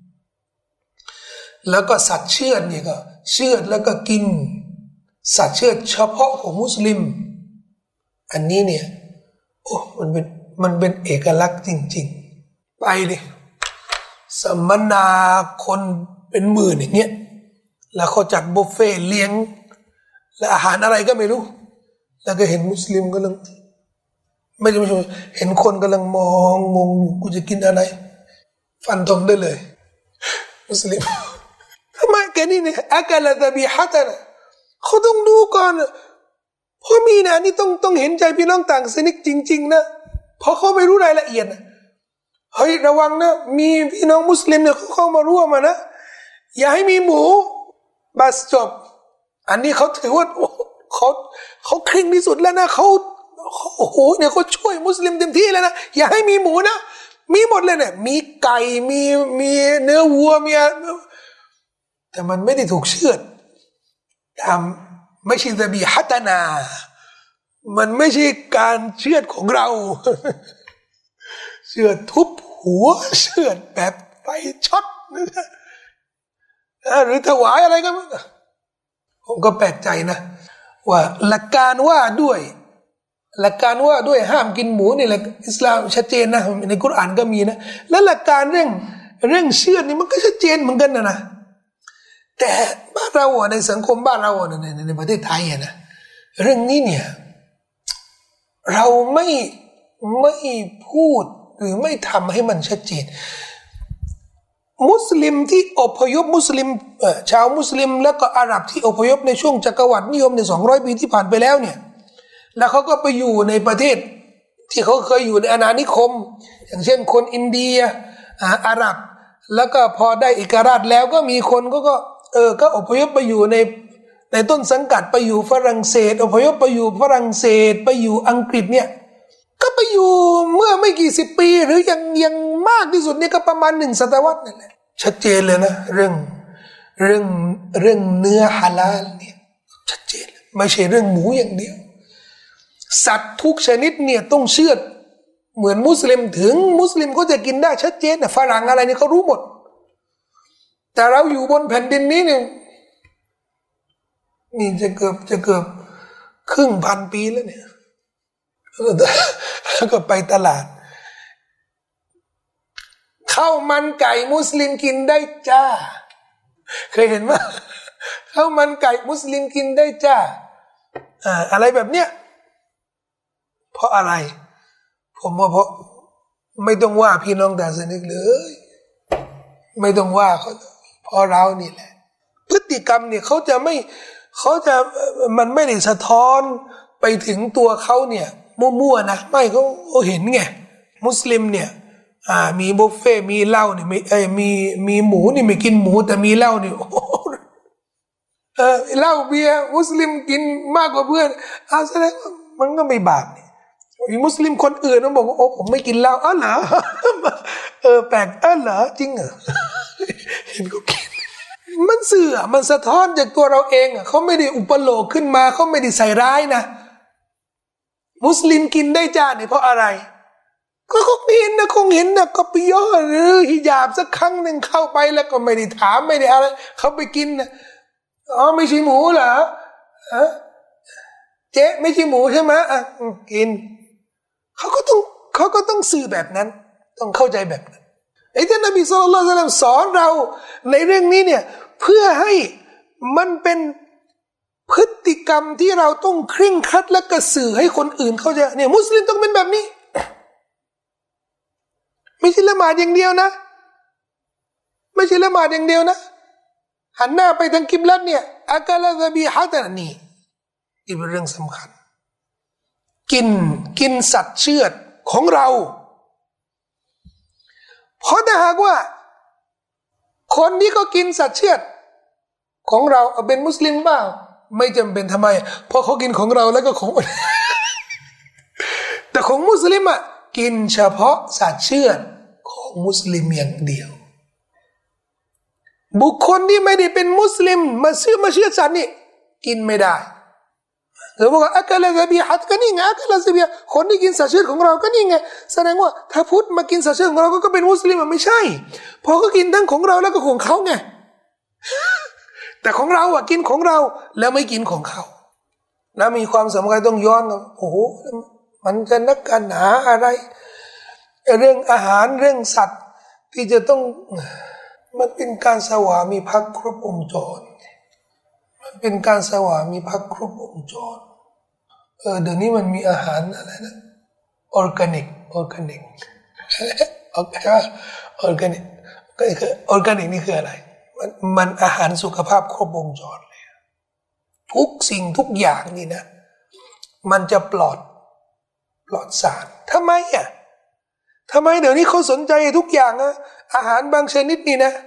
A: แล้วก็สัตว์เชือดเนี่ยก็เชือดแล้วก็กินสัตว์เชือดเฉพาะของมุสลิมอันนี้เนี่ยโอ้มันเป็นมันเป็นเอกลักษณ์จริงๆไปเลยสัมมนาคนเป็นหมื่นอย่างเงี้ยแล้วเขาจัดบุฟเฟ่เลี้ยงและอาหารอะไรก็ไม่รู้แล้วก็เห็นมุสลิมก็ลังไม่ใช่ไม่ใช่เห็นคนกำลังมองงงกูจะกินอะไรฟันธงได้เลยมุสลิมทำไมแกนี่เนี่ยอากาลตะบีฮัตนะเขาต้องดูก่อนเพราะมีนะนี่ต้องต้องเห็นใจพี่น้องต่างศาสนิกจริงๆนะเพราะเขาไม่รู้รายละเอียดนะเฮ้ยระวังนะมีพี่น้องมุสลิมเนี่ยเขาเข้ามาร่วมมานะอย่าให้มีหมูบาสจบอันนี้เขาถือว่าเขาเขาเคร่งที่สุดแล้วนะเขาโอ้โหเนี่ยเขาช่วยมุสลิมเต็มที่แล้วนะอย่าให้มีหมูนะมีหมดเลยเนี่ยมีไก่มีมีเนื้อวัวมีแต่มันไม่ได้ถูกเชือดตามไม่ใช่ซะบีฮัตนามันไม่ใช่การเชือดของเราเชือดทุบหัวเชือดแบบไฟช็อตหรือถวายอะไรกันผมก็แปลกใจนะว่าหลักการว่าด้วยหลักการว่าด้วยห้ามกินหมูนี่แหละอิสลามชัดเจนนะในกุรอานก็มีนะแล้วหลักการเรื่องเรื่องเชือดนี่มันก็ชัดเจนเหมือนกันนะนะแต่บ้านเราในสังคมบ้านเราในในประเทศไทยนะเรื่องนี้เนี่ยเราไม่ไม่พูดหรือไม่ทำให้มันชัดเจนมุสลิมที่อพยพมุสลิมชาวมุสลิมแล้วก็อาหรับที่อพยพในช่วงจักรวรรดินิยมในสองร้อยปีที่ผ่านไปแล้วเนี่ยแล้วเขาก็ไปอยู่ในประเทศที่เขาเคยอยู่ในอาณานิคมอย่างเช่นคนอินเดียอาหรับแล้วก็พอได้เอกราชแล้วก็มีคนก็ก็เออก็อพยพไปอยู่ในในต้นสังกัดไปอยู่ฝรั่งเศสอพยพไปอยู่ฝรั่งเศสไปอยู่อังกฤษเนี่ยก็ไปอยู่เมื่อไม่กี่สิบปีหรือยังยังมากที่สุดเนี่ยก็ประมาณหนึ่งศตวรรษนั่นแหละชัดเจนเลยนะเรื่องเรื่องเรื่องเนื้อฮาลาลเนี่ยชัดเจนไม่ใช่เรื่องหมูอย่างเดียวสัตว์ทุกชนิดเนี่ยต้องเชื่อเหมือนมุสลิมถึงมุสลิมเขาจะกินได้ชัดเจนนะฝรั่งอะไรนี่เขารู้หมดแต่เราอยู่บนแผ่นดินนี้เนี่ยนี่จะเกือบจะเกือบครึ่งพันปีแล้วเนี่ยแล้วก็ไปตลาดข้าวมันไก่มุสลิมกินได้จ้าเคยเห็นไหมข้าวมันไก่มุสลิมกินได้จ้าอ่าอะไรแบบเนี้ยเพราะอะไรผมว่าเพราะไม่ต้องว่าพี่น้องต่างศาสนาเลยไม่ต้องว่าเขาเพราะเรานี่แหละพฤติกรรมเนี่ยเขาจะไม่เขาจะมันไม่ได้สะท้อนไปถึงตัวเขาเนี่ยมั่วๆนะไม่เขาเห็นไงมุสลิมเนี่ยอ่ามีบุฟเฟ่มีเหล้านี่มีเอ้ยมีมีหมูนี่ไม่กินหมูแต่มีเหล้านี่เออเหล้าเบียร์มุสลิมกินมากกว่าเพื่อนเอาแสดงว่ามันก็ไม่บาปนี่มีมุสลิมคนอื่นมันบอกว่าโอ้ผมไม่กินเหล้าอ้าวเหรอเออแปลกอ้าวเหรอจริงเหรอเห็นก็กินมันเสื่อมันสะท้อนจากตัวเราเองอ่ะเขาไม่ได้อุปโลกขึ้นมาเขาไม่ได้ใส่ร้ายนะมุสลิมกินได้จ้าเนี่ยเพราะอะไรก็คงเห็นนะคงเห็นนะก็ไปย่อหรือฮิญาบสักครั้งหนึ่งเข้าไปแล้วก็ไม่ได้ถามไม่ได้อะไรเขาไปกินนะอ๋อไม่ใช่หมูเหรอฮะเจ๊ไม่ใช่หมูใช่ไหมอ่ะกินเขาก็ต้องเขาก็ต้องสื่อแบบนั้นต้องเข้าใจแบบนั้นไอ้ท่านนบีศ็อลลัลลอฮุอะลัยฮิวะซัลลัมสอนเราในเรื่องนี้เนี่ยเพื่อให้มันเป็นพฤติกรรมที่เราต้องเคร่งครัดและก็สื่อให้คนอื่นเข้าใจเนี่ยมุสลิมต้องเป็นแบบนี้ไม่ใช่ละหมาดอย่างเดียวนะไม่ใช่ละหมาดอย่างเดียวนะหันหน้าไปทางกิบลัตเนี่ยอากาลาซะบีฮัตนะนี่นี่เป็นเรื่องสำคัญกินกินสัตว์เชือดของเราเพราะถ้าหากว่าคนที่เขากินสัตว์เชือดของเราเป็นมุสลิมบ้างไม่จำเป็นทำไมเพราะเขากินของเราแล้วก็ของแต่ของมุสลิมอ่ะกินเฉพาะสัตว์เชือดของมุสลิมอย่างเดียวบุคคลที่ไม่ได้เป็นมุสลิมมาซื้อมาเชือดสัตว์นี่กินไม่ได้หรือว่าอักลาซะบีฮัตก็นี่ไงอักลาซะบีคนที่กินสัตว์เชือดของเราก็นี่ไงแสดงว่าถ้าพุทธมากินสัตว์เชือดของเราก็เป็นมุสลิมไม่ใช่เพราะเขากินทั้งของเราแล้วก็ของเขาไงแต่ของเราอ่ะกินของเราแล้วไม่กินของเขาแล้วมีความสำคัญต้องย้อนกันโอ้โหมันจะนักกันหนาอะไรเรื่องอาหารเรื่องสัตว์ที่จะต้องมันเป็นการสวามีภักดิ์ครบวงจรมันเป็นการสวามีภักดิ์ครบวงจรเออเดี๋ยวนี้มันมีอาหารอะไรนะออร์แกนิกออร์แกนิกออร์แกนิกก็คือออร์แกนิกนี่คืออะไรมันมันอาหารสุขภาพครบวงจรเลยทุกสิ่งทุกอย่างนี่นะมันจะปลอดปลอดสารทำไมอ่ะทำไมเดี๋ยวนี้เขาสนใจทุกอย่างนะอาหารบางชนิดนี่นะ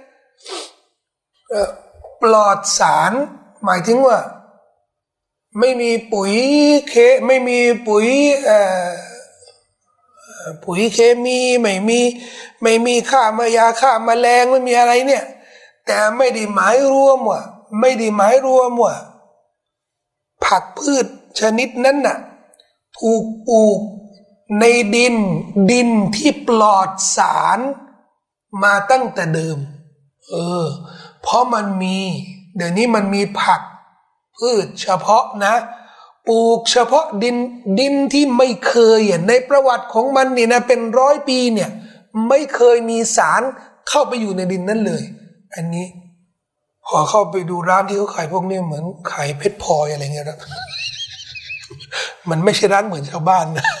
A: ปลอดสารหมายถึงว่าไม่มีปุ๋ยเคไม่มีปุ๋ยเอ่อปุ๋ยเคมีไม่มีไม่มีฆ่ามายาฆ่าแมลงไม่มีอะไรเนี่ยแต่ไม่ได้หมายรวมว่าไม่ได้หมายรวมว่าผักพืชชนิดนั้นน่ะถูกปลูกในดินดินที่ปลอดสารมาตั้งแต่เดิมเออเพราะมันมีเดี๋ยวนี้มันมีผักพืชเฉพาะนะปลูกเฉพาะดินดินที่ไม่เคยในประวัติของมันนี่นะเป็นร้อยปีเนี่ยไม่เคยมีสารเข้าไปอยู่ในดินนั้นเลยอันนี้พอเข้าไปดูร้านที่เขาขายพวกนี้เหมือนขายเพชรพลอยอะไรเงี้ยนะมันไม่ใช่ร้านเหมือนชาวบ้านนะ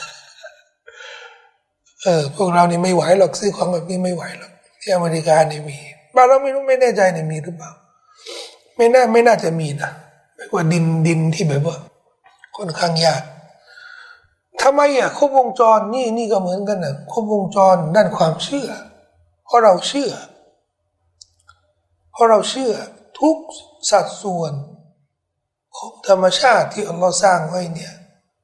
A: เออพวกเรานี่ไม่ไหวหรอกซื้อของแบบนี้ไม่ไหวหรอกที่อเมริกานี่มีบ้านเราไม่รู้ไม่แน่ใจเนี่ยมีหรือเปล่าไม่น่าไม่น่าจะมีนะไม่ว่าดินดินที่แบบว่าค่อนข้างยากทำไมอ่ะครบวงจรนี่นี่ก็เหมือนกันนะครบวงจรด้านความเชื่อเพราะเราเชื่อเพราะเราเชื่อทุกสัดส่วนของธรรมชาติที่อัลลอฮ์สร้างไว้เนี่ย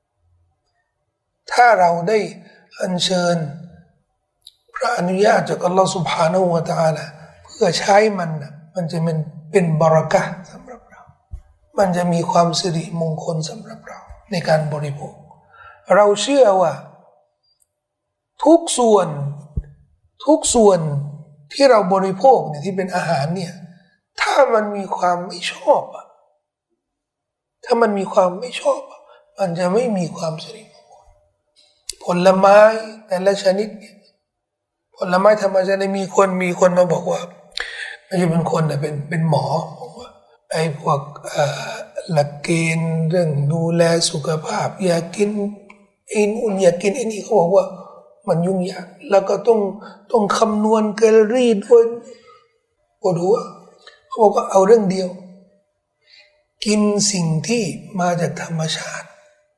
A: ถ้าเราได้อัญเชิญพระอนุญาตจากอัลลอฮ์ سبحانه และ تعالى เพื่อใช้มันนะมันจะเป็นเป็นบารอกะห์สำหรับเรามันจะมีความสิริมงคลสำหรับเราในการบริโภคเราเชื่อว่าทุกส่วนทุกส่วนที่เราบริโภคเนี่ยที่เป็นอาหารเนี่ยถ้ามันมีความไม่ชอบอะถ้ามันมีความไม่ชอบอะมันจะไม่มีความสิริมงคลผลไม้แต่ละชนิดเนี่ยผลไม้ธรรมชาติมีคนมีคนมาบอกว่าไม่ใช่เป็นคนนะเป็นเป็นหมอบอกว่าไอ้พวกหลักเกณฑ์เรื่องดูแลสุขภาพอย่ากินไอ้นู่นอย่ากินไอ้นี่เขาบอกว่ามันยุ่งยากแล้วก็ต้องต้องคำนวณแคลอรี่ด้วยปวดหัวเขาบอกว่าเอาเรื่องเดียวกินสิ่งที่มาจากธรรมชาติ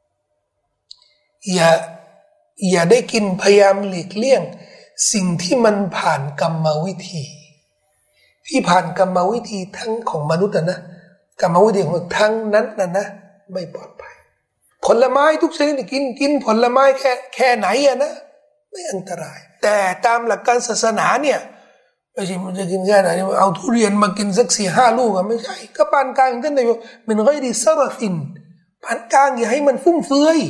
A: อย่าอย่าได้กินพยายามหลีกเลี่ยงสิ่งที่มันผ่านกรรมวิธีที่ผ่านกรรมวิธีทั้งของมนุษย์นะกรรมวิธีของทั้งนั้นนะนะไม่ปลอดภัยผลไม้ทุกชนิดกินกินผลไม้แค่แค่ไหนอะนะไม่อันตรายแต่ตามหลักการศาสนาเนี่ยไม่ใช่มันจะกินแค่ไหนเอาทุเรียนมากินสักสี่ห้าลูกอะไม่ใช่ก็ปานกลางท่านนายกมันก็ดีซาราฟินปานกลางอย่าให้มันฟุ่มเฟือย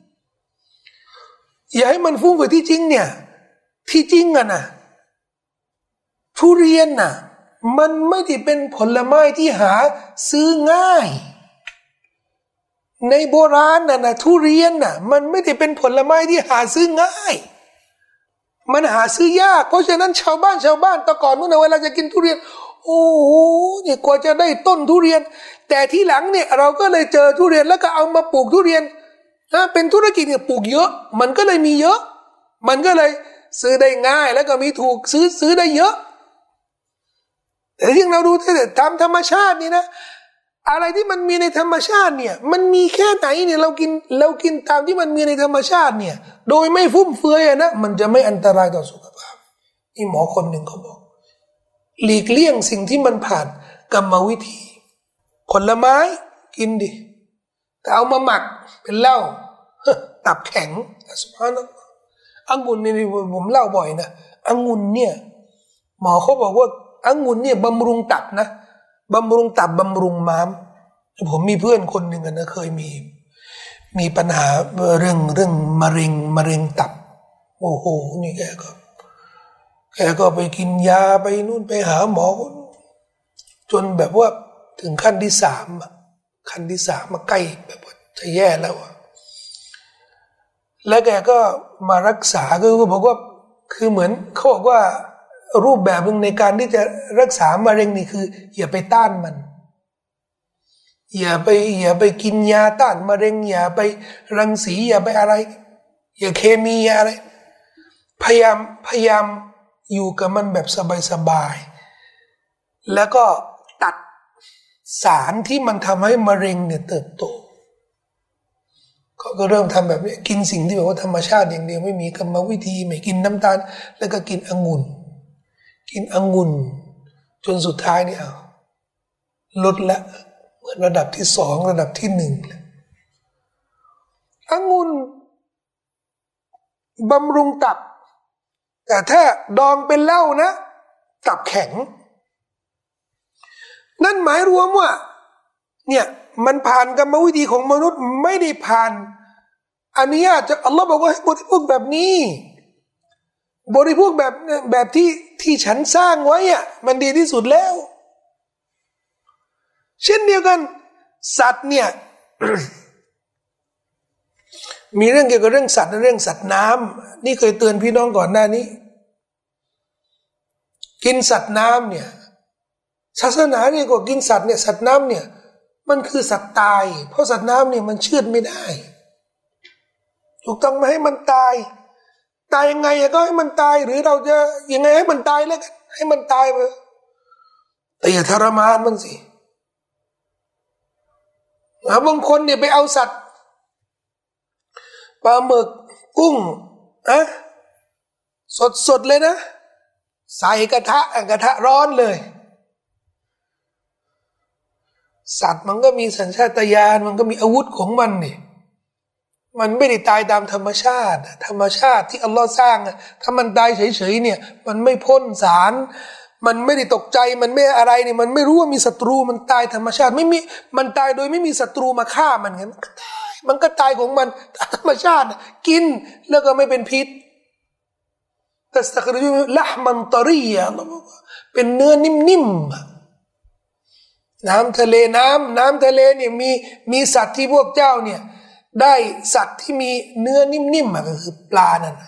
A: อย่าให้มันฟุ่มเฟือยที่จริงเนี่ยที่จริงอะนะทุเรียนน่ะมันไม่ได้เป็นผลไม้ที่หาซื้อง่ายในโบราณน่ะนะทุเรียนน่ะมันไม่ได้เป็นผลไม้ที่หาซื้อง่ายมันหาซื้อยากเพราะฉะนั้นชาวบ้านชาวบ้านตะก่อนนู้นนะเวลาจะกินทุเรียนโอ้โหเนี่ยกว่าจะได้ต้นทุเรียนแต่ที่หลังเนี่ยเราก็เลยเจอทุเรียนแล้วก็เอามาปลูกทุเรียนนะเป็นธุรกิจเนี่ยปลูกเยอะมันก็เลยมีเยอะมันก็เลยซื้อได้ง่ายแล้วก็มีถูกซื้อซื้อได้เยอะแต่ที่เราดูแต่ตามธรรมชาตินี่นะอะไรที่มันมีในธรรมชาติเนี่ยมันมีแค่ไหนเนี่ยเรากินเรากินตามที่มันมีในธรรมชาติเนี่ยโดยไม่ฟุ่มเฟือยนะมันจะไม่อันตรายต่อสุขภาพนี่หมอคนหนึ่งเขาบอกหลีกเลี่ยงสิ่งที่มันผ่านกรรมวิธีผลไม้กินดิแต่เอามาหมักเป็นเหล้าตับแข็งสุภาพนะองุ่นนี่ผมเล่าบ่อยนะองุ่นเนี่ยหมอเขาบอกว่าองุ่นเนี่ยบำรุงตับนะบำรุงตับบำรุงม้ามผมมีเพื่อนคนหนึ่งนะเคยมีมีปัญหาเรื่องเรื่องมะเร็งมะเร็งตับโอ้โหนี่แกก็แกก็ไปกินยาไปนู่นไปหาหมอจนแบบว่าถึงขั้นที่สามขั้นที่สามมาใกล้แบบว่าจะแย่แล้วแล้วแกก็มารักษาก็บอกว่าคือเหมือนเขาบอกว่ารูปแบบนึงในการที่จะรักษามะเร็งนี่คืออย่าไปต้านมันอย่าไปอย่าไปกินยาต้านมะเร็งอย่าไปรังสีอย่าไปอะไรอย่าเคมีอะไรพยายามพยายามอยู่กับมันแบบสบายๆแล้วก็ตัดสารที่มันทำให้มะเร็งเนี่ยเติบโตเขาก็เริ่มทำแบบนี้กินสิ่งที่แบบว่าธรรมชาติอย่างเดียวไม่มีกรรมวิธีไม่กินน้ำตาลแล้วก็กินองุ่นกินองุ่นจนสุดท้ายเนี่ยลดละเหมือนระดับที่สองระดับที่หนึ่งองุ่นบำรุงตับแต่ถ้าดองเป็นเหล้านะตับแข็งนั่นหมายรวมว่าเนี่ยมันผ่านกรรมวิธีของมนุษย์ไม่ได้ผ่านอนุญาตจากอัลลอฮ์บอกว่าให้บริโภคแบบนี้บริโภคแบบแบบที่ที่ฉันสร้างไว้อ่ะมันดีที่สุดแล้วเช่นเดียวกันสัตว์เนี่ย มีเรื่องเกี่ยวกับเรื่องสัตว์เรื่องสัตว์น้ำนี่เคยเตือนพี่น้องก่อนหน้านี้กินสัตว์น้ำเนี่ยศาสนาเนี่ยก็กินสัตว์เนี่ยสัตว์น้ำเนี่ยมันคือสัตว์ตายเพราะสัตว์น้ำเนี่ยมันเชือดไม่ได้ถูกต้องไหมให้มันตายตายยังไงก็ให้มันตายหรือเราจะยังไงให้มันตายแล้วกันให้มันตายไปแต่อย่าทรมานมันสิบางคนเนี่ยไปเอาสัตว์ปลาหมึกกุ้งอะสดๆเลยนะใส่กระทะกระทะร้อนเลยสัตว์มันก็มีสัญชาตญาณมันก็มีอาวุธของมันนี่มันไม่ได้ตายตามธรรมชาติธรรมชาติที่อัลลอฮ์สร้างถ้ามันตายเฉยๆเนี่ยมันไม่พ่นสารมันไม่ได้ตกใจมันไม่อะไรเนี่ยมันไม่รู้ว่ามีศัตรูมันตายธรรมชาติไม่มีมันตายโดยไม่มีศัตรูมาฆ่ามันไงมันก็ตายมันก็ตายของมันธรรมชาติกินแล้วก็ไม่เป็นพิษแต่สักรีละมันตรีอะเป็นเนื้อนิ่มๆน้ำทะเลน้ำน้ำทะเลเนี่ยมีมีสัตว์ที่พวกเจ้าเนี่ยได้สัตว์ที่มีเนื้อนิ่มๆก็คือปลานั่น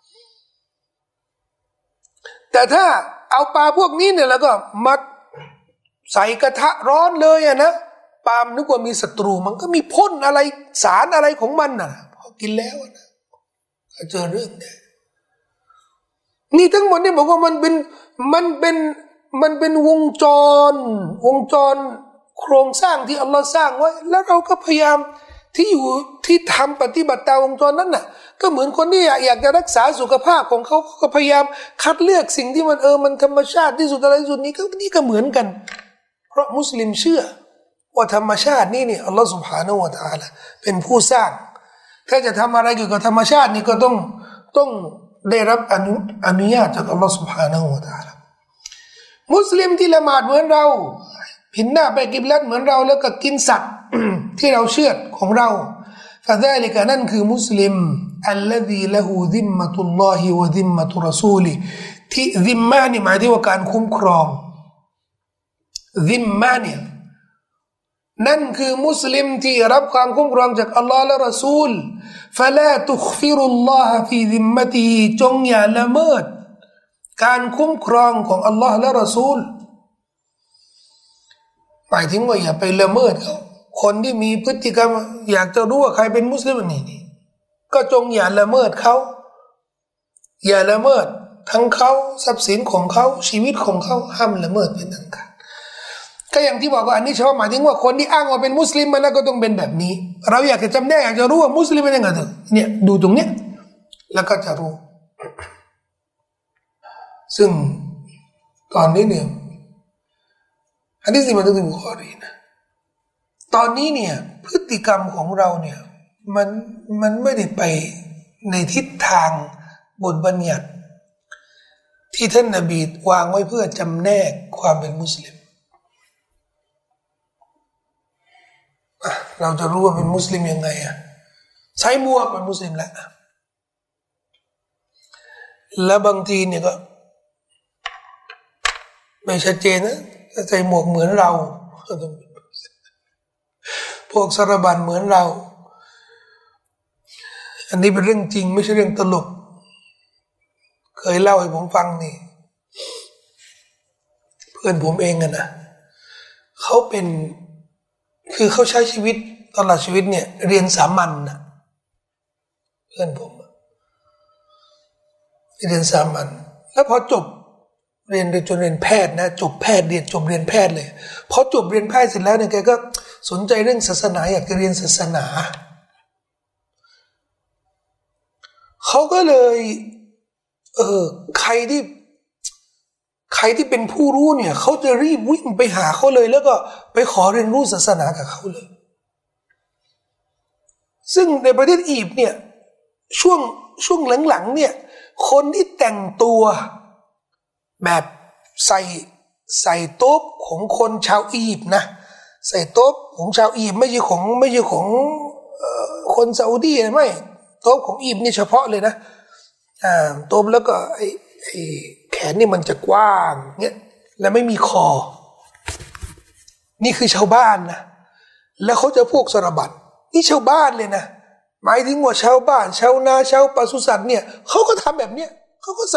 A: แต่ถ้าเอาปลาพวกนี้เนี่ยแล้วก็มัดใส่กระทะร้อนเลยอะนะปลานึกว่ามีศัตรูมันก็มีพ่นอะไรสารอะไรของมันน่ะพอกินแล้วนะก็เจอเรื่องเนี่ยนี่ทั้งหมดเนี่ยบอกว่ามันเป็นมันเป็นมันเป็นวงจรวงจรโครงสร้างที่อัลลอฮ์สร้างไว้แล้วเราก็พยายามที่อยู่ที่ทำปฏิบัติตามวงจรนั้นน่ะก็เหมือนคนที่อยากจะรักษาสุขภาพของเขาก็พยายามคัดเลือกสิ่งที่มันเออมันธรรมชาติที่สุดอะไรที่สุดนี้ก็นี่ก็เหมือนกันเพราะมุสลิมเชื่อว่าธรรมชาตินี่เนี่ยอัลลอฮ์ سبحانه และ تعالى เป็นผู้สร้างถ้าจะทำอะไรเกี่ยวกับธรรมชาตินี่ก็ต้องต้องได้รับอนุอนุญาตจากอัลลอฮ์ سبحانه และ تعالى มุสลิมที่ละหมาดเหมือนเราผินหน้าไปกิบลัดเหมือนเราแล้วก็กินสัตว์ ที่เราเชื่อของเราฟะซาลิกะนั่นคือมุสลิมอัลลซีละฮูซิมมะตุลลอฮิวะซิมมะตุรอซูลิที่ซิมมะนี่หมายถึงว่าการคุ้มครองซิมมะเนี่ยนั่นคือมุสลิมที่รับความคุ้มครองจากอัลลอฮ์และรอซูลฟะลาตุคฟิรุลลอฮะฟีซิมมะติฮิจงอย่าละเมิดการคุ้มครองของอัลลอฮ์และรอซูลหมายถึงว่าอย่าไปละเมิดเขาคนที่มีพฤติกรรมอยากจะรู้ว่าใครเป็นมุสลิมนี่นี่ก็จงอย่าละเมิดเขาอย่าละเมิดทั้งเขาทรัพย์สินของเขาชีวิตของเขาห้ามละเมิดเป็นอันขาดก็อย่างที่บอกว่าอันนี้เฉพาะหมายถึงว่าคนที่อ้างว่าเป็นมุสลิมมันแล้วก็ต้องเป็นแบบนี้เราอยากจะจำแนกอยากจะรู้ว่ามุสลิมเป็นยังไงเนี่ยดูตรงเนี้ยแล้วก็จะรู้ซึ่งตอนนี้เนี่ยอันนี้สิมันต้องบุคอรีนะตอนนี้เนี่ยพฤติกรรมของเราเนี่ยมันมันไม่ได้ไปในทิศทางบทบัญญัติที่ท่านนบีวางไว้เพื่อจำแนกความเป็นมุสลิมเราจะรู้ว่าเป็นมุสลิมยังไงอ่ะใช้หมวกเป็นมุสลิมแล้วแล้วบางทีเนี่ยก็ไม่ชัดเจนนะใส่หมวกเหมือนเราพวกสารบัญเหมือนเราอันนี้เป็นเรื่องจริงไม่ใช่เรื่องตลกเคยเล่าให้ผมฟังนี่เพื่อนผมเองอะนะเขาเป็นคือเขาใช้ชีวิตตลอดชีวิตเนี่ยเรียนสามัญนะเพื่อนผมเรียนสามัญแล้วพอจบเรียนจนเรียนแพทย์นะจบแพทย์เรียนจบเรียนแพทย์เลยพอจบเรียนแพทย์เสร็จแล้วเนี่ยแกก็สนใจเรื่องศาสนาอยากจะเรียนศาสนาเขาก็เลยเออใครที่ใครที่เป็นผู้รู้เนี่ยเขาจะรีบวิ่งไปหาเขาเลยแล้วก็ไปขอเรียนรู้ศาสนากับเขาเลยซึ่งในประเทศอียิปต์เนี่ยช่วงช่วงหลังๆเนี่ยคนที่แต่งตัวแบบใส่ใส่โต๊ะของคนชาวอียิปต์นะใส่โต๊ะของชาวอียิปต์ไม่ใช่ของไม่ใช่ของเอ่อคนซาอุดีไม่โต๊ะของอียิปต์นี่เฉพาะเลยนะอ่าโต๊ะแล้วก็ไอ้ไอ้แขนนี่มันจะกว้างเนี่ยและไม่มีคอนี่คือชาวบ้านนะแล้วเขาจะพวกสรบัดนี่ชาวบ้านเลยนะหมายถึงว่าชาวบ้านชาวนาชาวปศุสัตว์เนี่ยเขาก็ทำแบบเนี้ยเขาก็ใส่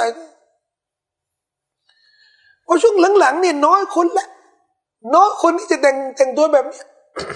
A: พอช่วงหลังๆเนี่ยน้อยคนละน้อยคนที่จะแต่งแต่งตัวแบบนี้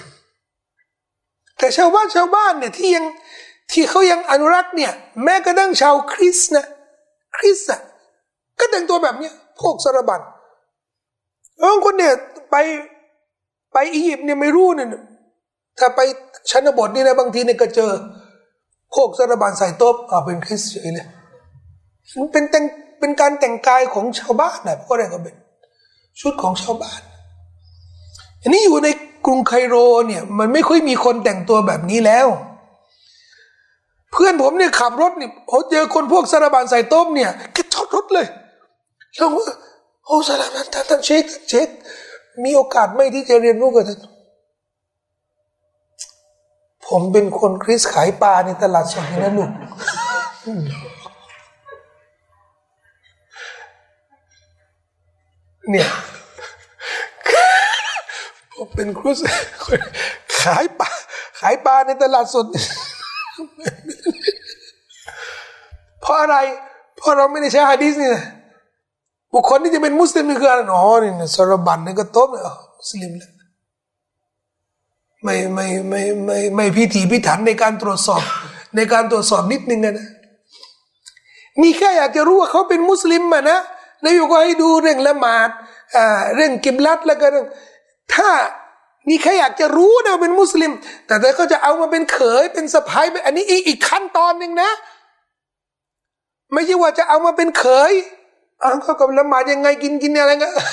A: แต่ชาวบ้านชาวบ้านเนี่ยที่ยังที่เขายังอนุรักษ์เนี่ยแม้กระทั่งชาวคริสต์นะคริสต์อะก็แต่งตัวแบบนี้พวกสารบัญบางคนเนี่ยไปไปอียิปต์เนี่ยไม่รู้เนี่ยถ้าไปชนบทนี่นะบางทีเนี่ยก็เจอพวกสารบัญใส่โต๊ะอ่าเป็นคริสต์เฉยเลยมันเป็นแต่งเป็นการแต่งกายของชาวบ้านนะเพราะอะไรก็เป็นชุดของชาวบ้านอันนี้อยู่ในกรุงไคโรเนี่ยมันไม่ค่อยมีคนแต่งตัวแบบนี้แล้วเพื่อนผมเนี่ยขับรถเนี่ยโอ้เจอคนพวกสารบัญใส่โต๊ะเนี่ยก็จอดรถเลยแล้วว่าโอ้สารบัญท่านท่านเช็คเช็คมีโอกาสไหมที่จะเรียนรู้กับท่านผมเป็นคนคริสต์ขายปลาในตลาดสดนะลูกเนี่ยผมเป็นคริสต์ขายปลาขายปลาในตลาดสดเพราะอะไรเพราะเราไม่ได้ใช้หะดีษนี่นะบุคคลที่จะเป็นมุสลิมนี่คืออะไรอ๋อนี่นะสารบัญนี่ก็โต๊ะเนี่ยมุสลิมแล้วไม่ไม่ไม่ไม่ไม่พิถีพิถันในการตรวจสอบในการตรวจสอบนิดนึงนะนี่แค่อยากจะรู้ว่าเขาเป็นมุสลิมอะนะนายก็ให้ดูเรื่องละหมาดอ่าเรื่องกิบลัตแล้วก็เรื่องถ้านี่แค่อยากจะรู้นะเป็นมุสลิมแต่แต่ก็จะเอามาเป็นเขยเป็นสะพ้ายเป็นอันนี้อีกอีกขั้นตอนหนึ่งนะไม่ใช่ว่าจะเอามาเป็นเขยอ้าวเขากับละหมาดยังไงกินกินอะไรกัน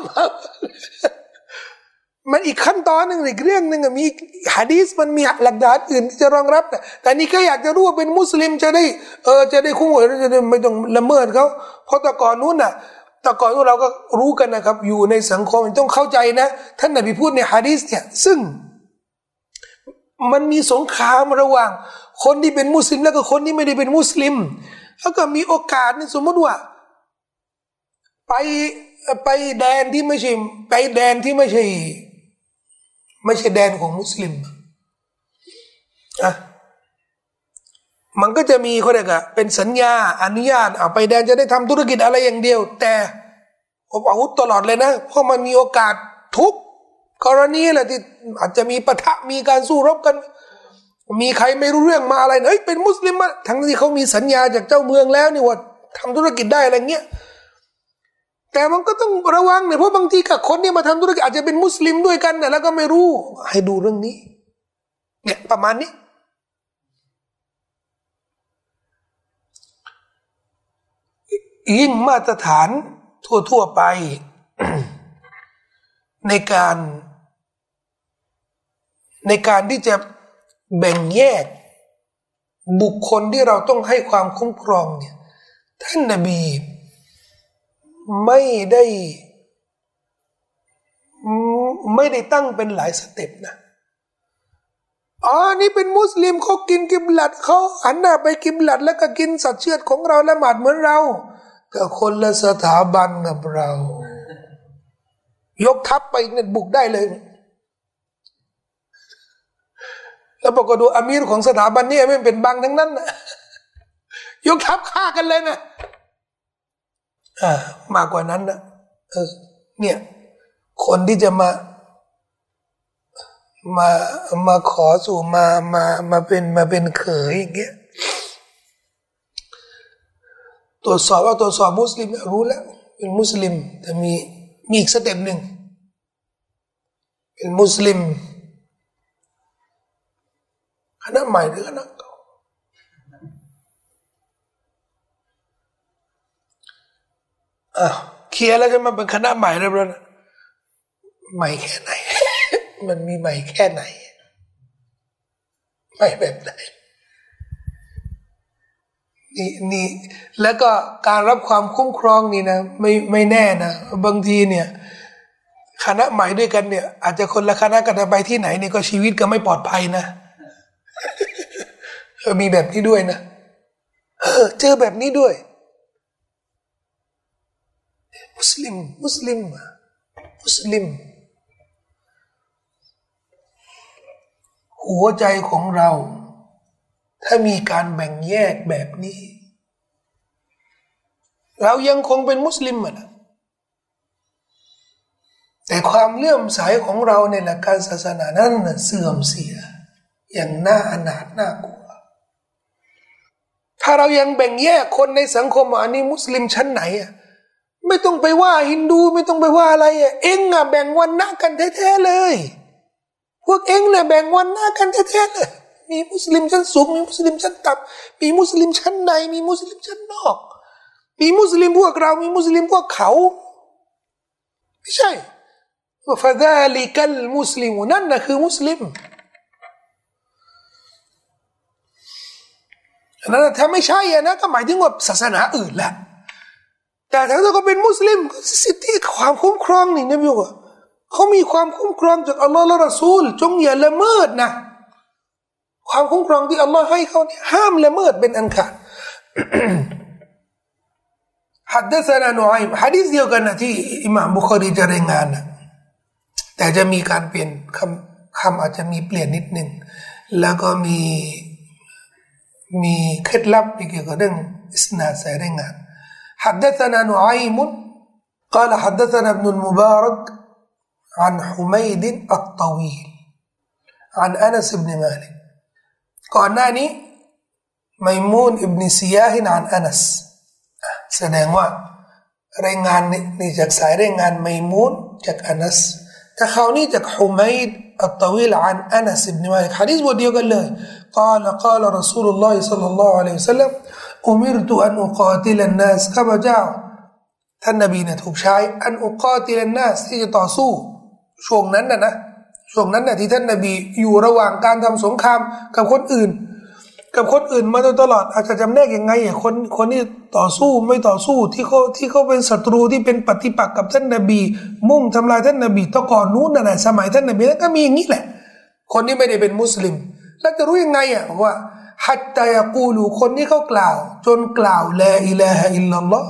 A: มันอีกขั้นตอนหนึ่งอีกเรื่องหนึ่งมีหะดีษมันมีหลักฐานอื่นที่จะรองรับแต่นี่ก็อยากจะรู้ว่าเป็นมุสลิมจะได้เออจะได้คุ้มหัวจะได้ไม่ต้องละเมิดเขาเพราะแต่ก่อนนู้นน่ะแต่ก่อนนู้นเราก็รู้กันนะครับอยู่ในสังคมต้องเข้าใจนะท่านนบีพูดในหะดีษเนี่ยซึ่งมันมีสงครามระหว่างคนที่เป็นมุสลิมแล้วก็คนที่ไม่ได้เป็นมุสลิมแล้วก็มีโอกาสนี่สมมติว่าไปไปแดนที่ไม่ใช่ไปแดนที่ไม่ใช่ไม่ใช่แดนของมุสลิมอ่ะมันก็จะมีเขาเรียกอะเป็นสัญญาอนุญาตเอาไปแดนจะได้ทำธุรกิจอะไรอย่างเดียวแต่ผมอาวุธตลอดเลยนะเพราะมันมีโอกาสทุกกรณีแหละที่อาจจะมีปะทะมีการสู้รบกันมีใครไม่รู้เรื่องมาอะไรเฮ้ยเป็นมุสลิมมาทั้งที่เขามีสัญญาจากเจ้าเมืองแล้วนี่ว่าทำธุรกิจได้อะไรเงี้ยแต่มันก็ต้องระวังเนี่ยเพราะบางทีกับคนเนี่ยมาทำธุรกิจอาจจะเป็นมุสลิมด้วยกันเนี่ยแล้วก็ไม่รู้ให้ดูเรื่องนี้เนี่ยประมาณนี้ยิ่งมาตรฐานทั่วๆไป ในการในการที่จะแบ่งแยกบุคคลที่เราต้องให้ความคุ้มครองเนี่ยท่านนบีไม่ได้ไม่ได้ตั้งเป็นหลายสเต็ปนะอ๋อนี่เป็นมุสลิมเขากินกิบลัดเขาหันหน้าไปกิบลัดแล้วก็กินสัตว์เชือดของเราละหมาดเหมือนเราก็คนละสถาบันกับเรายกทัพไปเนี่ยบุกได้เลยแล้วบอกก็ดูอามีรของสถาบันนี้ไม่เป็นบังทั้งนั้นนะยกทัพฆ่ากันเลยนะอ่ามากกว่านั้นนะเออเนี่ยคนที่จะมามามาขอสู่มามามาเป็นมาเป็นเขยอย่างเงี้ยตรวจสอบว่าตรวจสอบมุสลิมรู้แล้วเป็นมุสลิมแต่มีมีอีกสเต็ปหนึ่งเป็นมุสลิมคณะใหม่หรือคณะเก่าอ่ะเคลียร์แล้วจะมาเป็นคณะใหม่แล้วนะใหม่แค่ไหน มันมีใหม่แค่ไหนใหม่แบบไหนนี่นี่แล้วก็การรับความคุ้มครองนี่นะไม่ไม่แน่นะบางทีเนี่ยคณะใหม่ด้วยกันเนี่ยอาจจะคนละคณะกันไปที่ไหนเนี่ยก็ชีวิตก็ไม่ปลอดภัยนะ มีแบบนี้ด้วยนะเออเจอแบบนี้ด้วยมุสลิมมุสลิมมุสลิมหัวใจของเราถ้ามีการแบ่งแยกแบบนี้เรายังคงเป็นมุสลิมอ่ะนะแต่ความเลื่อมใสของเราในหลักการศาสนานั้นนะเสื่อมเสียอย่างน่าอนาถน่ากลัวถ้าเรายังแบ่งแยกคนในสังคมอันนี้มุสลิมชั้นไหนอ่ะไม่ต้องไปว่าฮินดูไม่ต้องไปว่าอะไรอ่ะเอ็งอ่ะแบ่งวันหน้ากันแท้ๆเลยพวกเอ็งเนี่ยแบ่งวันหน้ากันแท้ๆเลยมีมุสลิมชั้นสูงมีมุสลิมชั้นต่ำมีมุสลิมชั้นในมีมุสลิมชั้นนอกมีมุสลิมพวกเรามีมุสลิมพวกเขาไม่ใช่ว่าฟะซาลิกัลมุสลิมนั่นน่ะคือมุสลิมอันนั้นถ้าไม่ใช่อะนะก็หมายถึงว่าศาสนาอื่นแหละแต่ถ้าเราก็เป็นมุสลิมสิทธิความคุ้มครองนี่นะพี่ว่าเขามีความคุ้มครองจากอัลลอฮ์และรอซูลจงอย่าละเมิดนะความคุ้มครองที่อัลลอฮ์ให้เขาเนี่ยห้ามละเมิดเป็นอันขาด حدثنا نعيم หะดีษเดียวกันนะที่อิหม่ามบุคอรีจะรายงานนะแต่จะมีการเปลี่ยนคำคำอาจจะมีเปลี่ยนนิดนึงแล้วก็มีมีเคล็ดลับเกี่ยวกับเรื่องอิสนาดสายรายงาน حدثنا نعيم قال حدثنا ابن المبارك عن حميد الطويل عن أنس بن مالك ก่อนหน้านี้ไมมูนอิบนุซิยาฮินอันอานัสแสดงว่ารายงานนี่จากสายรายงานไมมูนจากอานัสถ้าเขานี่จากฮุมัยดอัตตวีลอันอานัสอิบนุมาลิกหะดีษบทเดียวกันเลย قال قال رسول الله صلى الله عليه وسلم أمرت أن أقاتل الناس ข้าพเจ้าท่านนบีเนี่ยถูกใช้อันอุกาติลนัสที่จะต่อสู้ช่วงนั้นน่ะนะช่วงนั้นน่ะที่ท่านนบีอยู่ระหว่างการทำสงครามกับคนอื่นกับคนอื่นมาโดยตลอดอาจจะจำแนกยังไงอ่ะคนคนที่ต่อสู้ไม่ต่อสู้ที่เขาที่เขาเป็นศัตรูที่เป็นปฏิปักษ์กับท่านนบีมุ่งทำลายท่านนบีตะก่อนนู้นน่ะนะสมัยท่านนบีก็มีอย่างนี้แหละคนที่ไม่ได้เป็นมุสลิมแล้วจะรู้ยังไงอ่ะว่าฮัตตายะกูลูคนที่เขากล่าวจนกล่าวลาอิลาฮะอิลลัลลอฮ์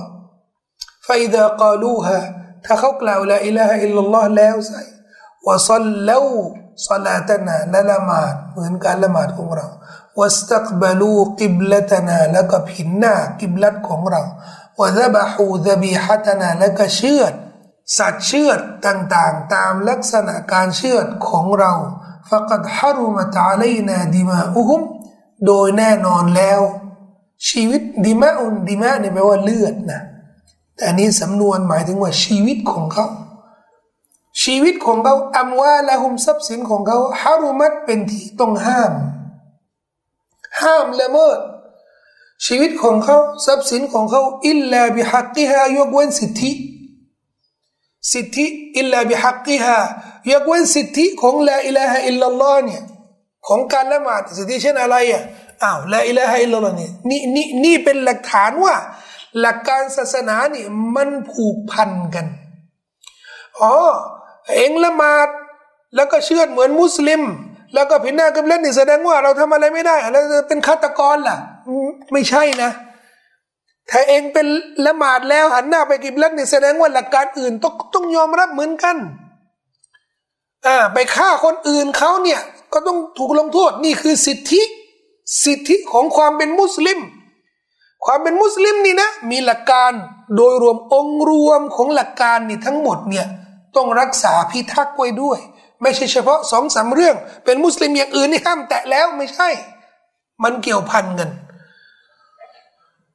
A: فإذا قالوها ถ้าเขากล่าวลาอิลาฮะอิลลัลลอฮ์แล้วใส่วะซัลลูศอลาตนาและละหมาดเหมือนการละหมาดของเราวัสตักบลูกิบลัตนาแล้วก็ผินหน้ากิบลัตของเราวะซะบะฮูซะบีฮะตนาแล้วก็เชือดสัตว์เชือดต่างๆตามลักษณะการเชือดของเราฟะกัดฮะรุมะตะอะลัยนาดิมาอุฮุมโดยแน่นอนแล้วชีวิตดิมาอุนดิมาเนี่ยแปลว่าเลือดนะแต่อันนี้สำนวนหมายถึงว่าชีวิตของเขาชีวิตของเขาอัมวาละฮุมทรัพย์สินของเขาฮารุมัตเป็นที่ต้องห้ามห้ามละเมิดชีวิตของเขาทรัพย์สินของเขาอิลลาบิฮักกิฮายกเว้นสิทธิสิทธิอิลลาบิฮักกิฮายกเว้นสิทธิของลาอิลาฮะอิลลัลลอฮ์เนี่ยของการละหมาดสิทธิเช่นอะไรอ่ะอ้าวลาอิลาฮะอิลลัลลอฮ์นี่นี่นี่นี่เป็นหลักฐานว่าหลักการศาสนานี่มันผูกพันกันอ๋อเองละหมาดแล้วก็เชื่อเหมือนมุสลิมแล้วก็ผินหน้ากิบลัตนี่แสดงว่าเราทำอะไรไม่ได้แล้วจะเป็นฆาตกรล่ะไม่ใช่นะถ้าเองเป็นละหมาดแล้วหันหน้าไปกิบลัตนี่แสดงว่าหลักการอื่นต้องต้องยอมรับเหมือนกันอ่าไปฆ่าคนอื่นเขาเนี่ยก็ต้องถูกลงโทษนี่คือสิทธิสิทธิของความเป็นมุสลิมความเป็นมุสลิมนี่นะมีหลักการโดยรวมองค์รวมของหลักการนี่ทั้งหมดเนี่ยต้องรักษาพิทักษ์ไว้ด้วยไม่ใช่เฉพาะสองสามเรื่องเป็นมุสลิมอย่างอื่นนี่ห้ามแตะแล้วไม่ใช่มันเกี่ยวพันกัน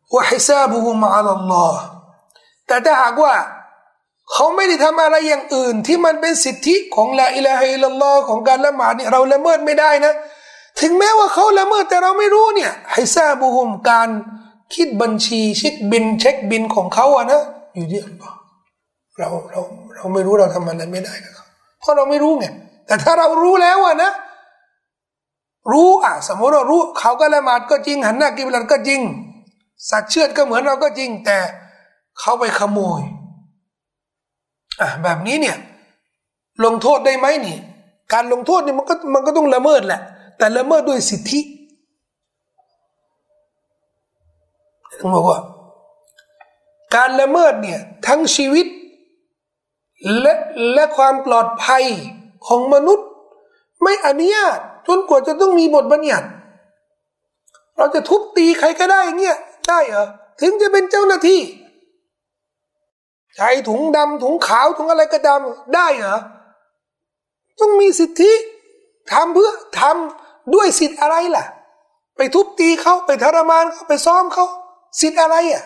A: วะฮิซาบุฮุมอะลัลลอฮ์แต่ถ้าหากว่าเขาไม่ได้ทำอะไรอย่างอื่นที่มันเป็นสิทธิของลาอิลาฮะอิลลัลลอฮ์ของการละหมาดนี่เราละเมิดไม่ได้นะถึงแม้ว่าเขาละเมิดแต่เราไม่รู้เนี่ยฮิซาบุฮุมการคิดบัญชีเช็คบินเช็คบินของเขาอะนะอยู่ที่อัลลอฮ์เราเราเราไม่รู้เราทำอะไรไม่ได้กับเขาเพราะเราไม่รู้ไงแต่ถ้าเรารู้แล้วอะนะรู้อ่ะสมมติเรารู้เขาก็ละหมาดก็จริงหันหน้ากิบลัตก็จริงสัตว์เชือดก็เหมือนเราก็จริงแต่เขาไปขโมยอ่ะแบบนี้เนี่ยลงโทษได้ไหมนี่การลงโทษเนี่ยมันก็มันก็ต้องละเมิดแหละแต่ละเมิดด้วยสิทธิต้องบอกว่าการละเมิดเนี่ยทั้งชีวิตและและความปลอดภัยของมนุษย์ไม่อนุญาตจนกว่าจะต้องมีบทบัญญัติเราจะทุบตีใครก็ได้เงี้ยได้เหรอถึงจะเป็นเจ้าหน้าที่ใช้ถุงดำถุงขาวถุงอะไรก็ดำได้เหรอต้องมีสิทธิทำเพื่อทำด้วยสิทธิอะไรล่ะไปทุบตีเขาไปทรมานเขาไปซ้อมเขาสิทธิอะไรอ่ะ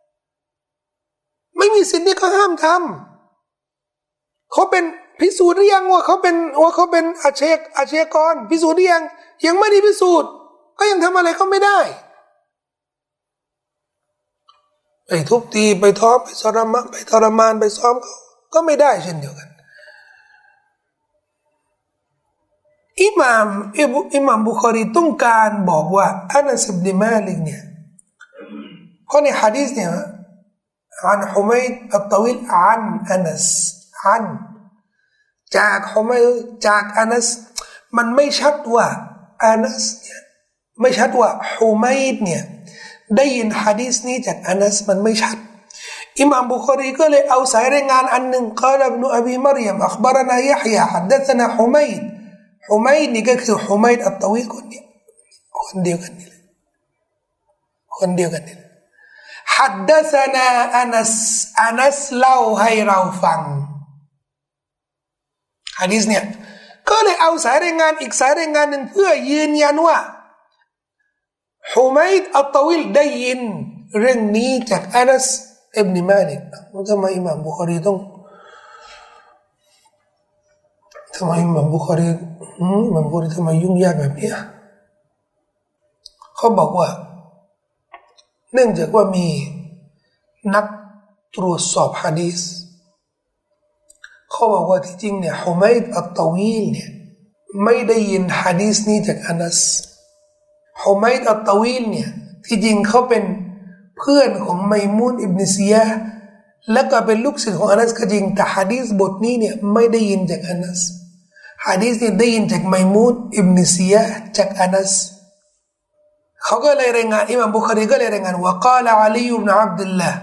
A: ไม่มีสิทธินี่เขาห้ามทำเขาเป็นพิสูจน์หรือยังว่าเขาเป็นว่าเขาเป็นอาชญอาชญากรพิสูจน์หรือยังยังไม่ได้พิสูจน์ก็ยังทำอะไรเขาไม่ได้ไปทุบตีไปท้อไปทรมานไปทรมานไปซ้อมเขาก็ไม่ได้เช่นเดียวกันอิหม่ามอิหม่ามบุคอรีต้องการบอกว่าอานัสอิบนุมาลิกเนี่ยเพราะในหะดีษเนี่ยعن حميد الطويل عن أنس عن จากฮุมัยจากอานัสมันไม่ชัดว่าอานัสเนี่ยไม่ชัดว่าฮุมัยเนี่ยได้ยินหะดีษนี้จากอานัสมันไม่ชัดอิหม่ามบุคอรีก็เลยเอาสายรายงานอันหนึ่งกล่าวอิบนุอบีมารยมอัคบารนายะฮยาฮัดดะษนะฮุมัยฮุมัยนี่ก็คือฮุมัยอัตตวีลคนนี้คนเดียวกันนี่แหละคนเดียวกันนี่ฮัดดะษนะอานัสอานัสเล่าให้เราฟังหะดีษเนี่ยก็เลยเอาสายรายงานอีกสายรายงานหนึ่งเพื่อยืนยันว่าฮุมัยดอัตตวีลได้ยินเรื่องนี้จากอานัสอิบนุมาลิกทำไมอิหม่ามบุคอรีต้องทำไมอิหม่ามบุคอรีอิหม่ามบุคอรีทำไมยุ่งยากแบบนี้เขาบอกว่าเนื่องจากว่ามีนักตรวจสอบหะดีษเขาบอกว่าที่จริงเนี่ยฮุมัยดอัตตวีลเนี่ยไม่ได้ยินหะดีษนี้จากอานัสฮุมัยดอัตตวีลเนี่ยที่จริงเขาเป็นเพื่อนของไมมูนอิบนุซียะห์และก็เป็นลูกศิษย์ของอานัสก็จริงแต่หะดีษบทนี้เนี่ยไม่ได้ยินจากอานัสหะดีษนี้ได้ยินจากไมมูนอิบนุซียะห์จากอานัสเขาก็เลยรายงานอิหม่ามบุคอรีก็เลยรายงานว่า قال علي بن عبد الله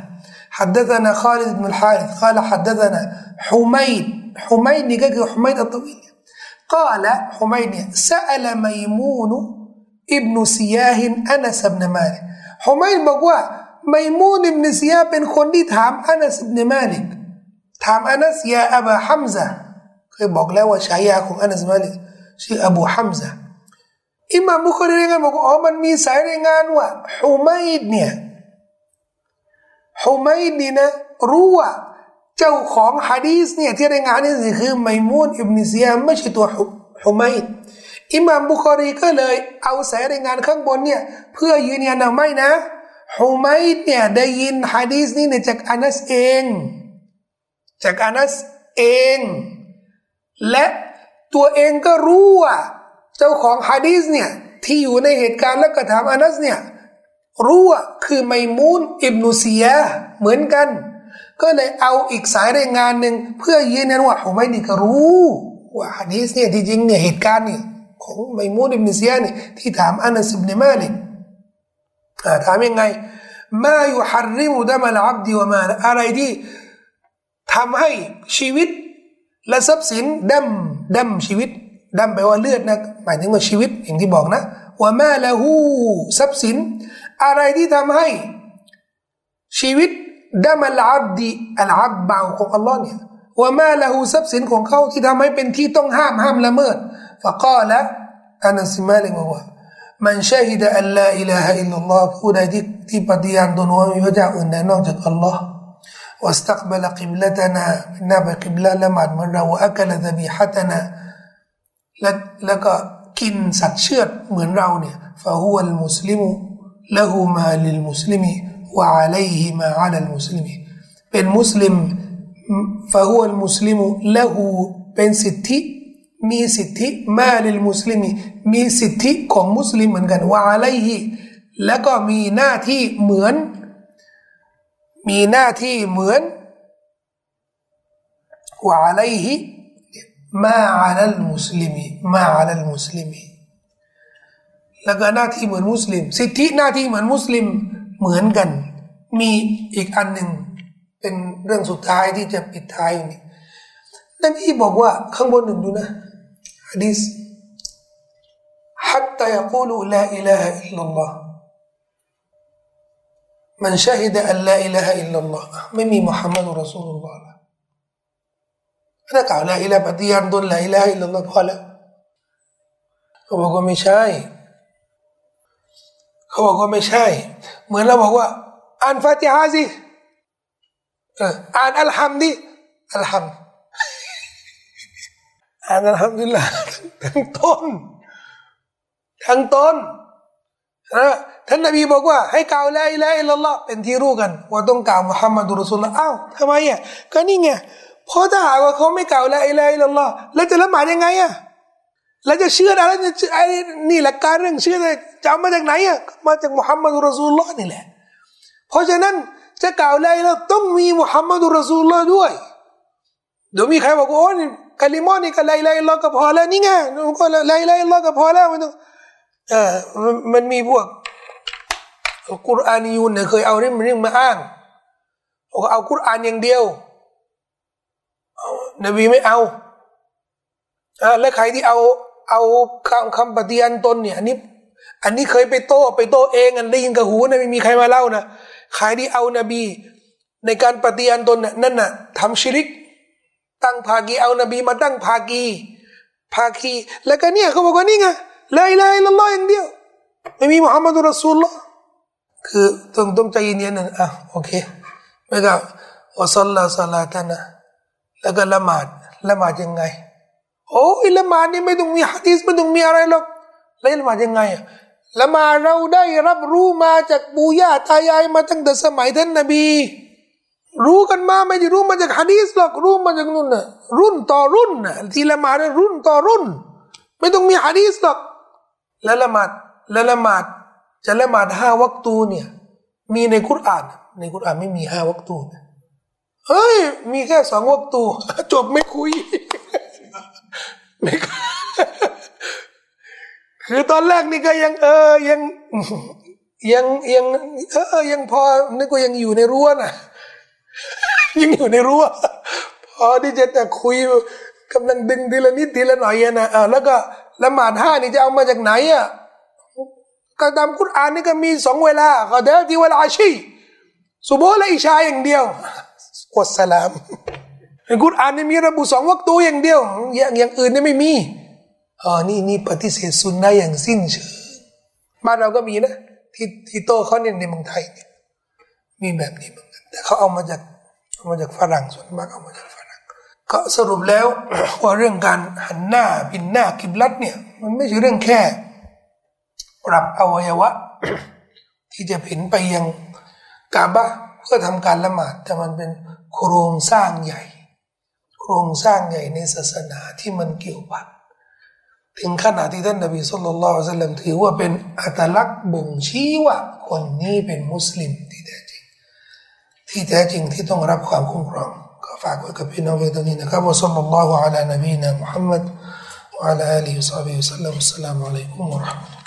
A: حدثنا خالد بن الحارث قال حدثنا حميد حميد นี่ก็คือฮุมัยดอัตตวีล قال حميد เนี่ย سأل ميمون ابن سياه أنس بن مالك ฮุมัยดบอกว่าไมมูนอิบนุซียะห์เป็นคนที่ถามอานัสอิบนุมาลิกถามอานัสยาอบูฮัมซะเคยบอกแล้วว่าฉายาของอานัสมาลิกชื่ออบูฮัมซะอิหม่ามบุคอรีรายงานบอกอ๋อมันมีสายรายงานว่าฮุมัยดเนี่ยฮุมัยดนี่นะรู้ว่าเจ้าของหะดีษเนี่ยที่รายงานนี่คือไมมูนอิบนุซียะห์ไม่ใช่ตัวฮุมัยดอิหม่ามบุคอรีก็เลยเอาสายรายงานข้างบนเนี่ยเพื่อยืนยันเอาไม่นะฮุมัยดเนี่ยได้ยินหะดีษนี้เนี่ยจากอานัสเองจากอานัสเองและตัวเองก็รู้ว่าเจ้าของหะดีษเนี่ยที่อยู่ในเหตุการณ์แล้วก็ถามอานัสเนี่ยรู้ว่าคือไมมูนอิบนุซียะห์เหมือนกันก็เลยเอาอีกสายรายงานหนึ่งเพื่อยืนยันว่าฮุมัยดนี่ก็รู้ว่าหะดีษเนี่ยที่จริงเนี่ยเหตุการณ์เนี่ยของไมมูนอิบนุซียะห์เนี่ยที่ถามอานัสอิบนุมาลิกอ่าถามยังไงมายุฮัรริมุดะมัลอับดิวะมาอะไรที่ทำให้ชีวิตและทรัพย์สินดำดำชีวิตดำแปลว่าเลือดนะหมายถึงว่าชีวิตอย่างที่บอกนะว่ามาละหูทรัพย์สินอะไรที่ทำให้ชีวิตดะมัลอับดิอัลอับบ่าวของอัลลอฮ์เนี่ยว่ามาละหูทรัพย์สินของเขาที่ทำให้เป็นที่ต้องห้ามห้ามละเมิดฟะกาละอานัสมาลิกบอกว่ามันชาฮิดะอัลลาอิลาฮะอิลลัลลอฮ์ผู้ใดที่ที่ปฏิญาณตนว่าไม่มีพระเจ้าอื่นใดนอกจากอัลลอฮ์วัสตักบัลกิบละตนาเป็นหน้าไปกิบละละหมาดเหมือนเราอักละซะบีฮะตนาและแล้วก็กินสัตว์เชือดเหมือนเราเนี่ยฟะฮุวัลมุสลิมละหูมาลิลมุสลิมวะอะลัยฮิมาอะลัลมุสลิมเป็นมุสลิมฟะฮุวัลมุสลิมละหูเป็นสิทธิมีสิทธิมาลิลมุสลิมมีสิทธิของมุสลิมเหมือนกันวะอะลัยฮิแล้วก็มีหน้าที่เหมือนมีหน้าที่เหมือนวะอะลัยฮิมาอะลัลมุสลิมมาอะลัลมุสลิมแล้วก็หน้าที่เหมือนมุสลิมสิทธิหน้าที่เหมือนมุสลิมเหมือนกันมีอีกอันหนึ่งเป็นเรื่องสุดท้ายที่จะปิดท้ายนี่นบีบอกว่าข้างบนหนึ่งดูนะหะดีษ حتى يقولوا لا إله إلا الله من شهد أن لا إله إلا الله ไม่มีมุฮัมมัดรอซูลุลลอฮ์ถ้ากล่าวลาอิลาฮะปฏิญาณตนลาอิลาฮะอิลลัลลอฮ์พอแล้วเขาบอกว่าไม่ใช่เขาบอกว่าไม่ใช่เหมือนเราบอกว่าอ่านฟาติฮะสิอ่านอัลฮัมดิอัลฮัมอ่านอัลฮัมดุลิลละห์ทั้งต้นทั้งต้นท่านนบีบอกว่าให้กล่าวลาอิลาฮะอิลลัลลอฮ์เป็นที่รู้กันว่าต้องกล่าวมุฮัมมัดุรอซูลุลลอฮ์อ้าวทำไมอ่ะก็นี่ไงเพราะถ้าหากว่าเขาไม่กล่าวลาอิลาฮะอิลลัลลอฮ์แล้วจะละหมาดยังไงอ่ะแล้วจะเชื่ออะไรนี่หลักการเรื่องเชื่อจะเอามาจากไหนอ่ะมาจากมุฮัมมัดุรอซูลุลลอฮ์นี่แหละเพราะฉะนั้นจะกล่าวลาอิลาฮะต้องมีมุฮัมมัดุรอซูลุลลอฮ์ด้วยเดี๋ยวมีใครบอกว่าโอ้นี่กะลิมอนี่ก็ลาอิลาฮะอิลลัลลอฮ์ก็พอแล้วนี่ไงก็ลาอิลาฮะอิลลัลลอฮ์ก็พอแล้วไม่ต้องเออมันมีพวกกุรอานียูนเนี่ยเคยเอาเรื่องเรื่องมาอ้างบอกเอากุรอานอย่างเดียวนบีไม่เอาอ่าแล้วใครที่เอาเอาคำคำปฏิญาณตนเนี่ยอันนี้อันนี้เคยไปโต้ไปโต้เองอันได้ยินกับหูนะไม่มีใครมาเล่านะใครที่เอานบีในการปฏิญาณตนน่ะนั่นน่ะทำชิริกตั้งภากีเอานบีมาตั้งภากีภาคีแล้วก็เนี่ยเขาบอกว่านี่ไงลาอิลาฮะอิลลัลลอฮ์อย่างเดียวไม่มีมุฮัมมัดุรรอซูลุลลอฮ์คือต้องต้องใจเย็นๆนะอ่ะโอเคแล้วก็วะซัลลัซะลาตะนะแล้วก็ละหมาดละหมาดยังไงโอ้ยละหมาดนี่ไม่ต้องมีหะดีษไม่ต้องมีอะไรหรอกแล้วละหมาดยังไงอ่ะละหมาดเราได้รับรู้มาจากปู่ย่าตายายมาตั้งแต่สมัยท่านนบีรู้กันมาไม่ได้รู้มาจากหะดีษหรอกรู้มาจากนู่นน่ะรุ่นต่อรุ่นน่ะที่ละหมาดรุ่นต่อรุ่นไม่ต้องมีหะดีษหรอกแล้วละหมาดแล้วละหมาดจะละหมาดห้าวักตูเนี่ยมีในกุรอานในกุรอานไม่มีห้าวักตูนะเฮ้ยมีแค่สองวักตูจบไม่คุยไม่คือตอนแรกนี่ก็ยังเออยังยังยังเออยังพอนึกว่ายังอยู่ในรั้วนะยังอยู่ในรั้วพอที่จะแต่คุยกำลังดึงทีละนิดทีละหน่อยนะอ่าแล้วก็ละหมาดห้านี่จะเอามาจากไหนอ่ะก็ตามกุรอานนี่ก็มีสองเวลาก็เดี๋ยวที่เวลาอาชีซุบฮ์และอิชาอย่างเดียวอัสสลามในกุรอานนี่มีระบุสองวรรคตูอย่างเดียวอย่างอย่างอื่นนี่ไม่มีอ๋อนี่นี่ปฏิเสธสุนนะอย่างสิ้นเชิงบ้านเราก็มีนะที่ที่โตเขาเนี่ยในเมืองไทยเนี่ยมีแบบนี้เหมือนกันแต่เขาเอามาจากเอามาจากฝรั่งส่วนมากเอามาจากฝรั่งก็สรุปแล้วว่าเรื่องการหันหน้าพินหน้ากิบลัตเนี่ยมันไม่ใช่เรื่องแค่ปรับอวัยวะที่จะผินไปยังกาบะเพื่อทำการละหมาดแต่มันเป็นโครงสร้างใหญ่โครงสร้างใหญ่ในศาสนาที่มันเกี่ยวพันถึงขนาดที่ท่านนบีศ็อลลัลลอฮุอะลัยฮิวะซัลลัมถือว่าเป็นอัตลักษณ์บ่งชี้ว่าคนนี้เป็นมุสลิมที่แท้จริงที่แท้จริงที่ต้องรับความคุ้มครองก็ฝากไว้กับพี่น้องเพื่อนๆนะครับวะศ็อลลัลลอฮุอะลานบีนะมุฮัมมัดวะอะลาอาลีฮิวะศอฮบิฮิวะซัลลัมอัสสลามุอะลัยกุมวะเราะห์มะตุลลอฮ์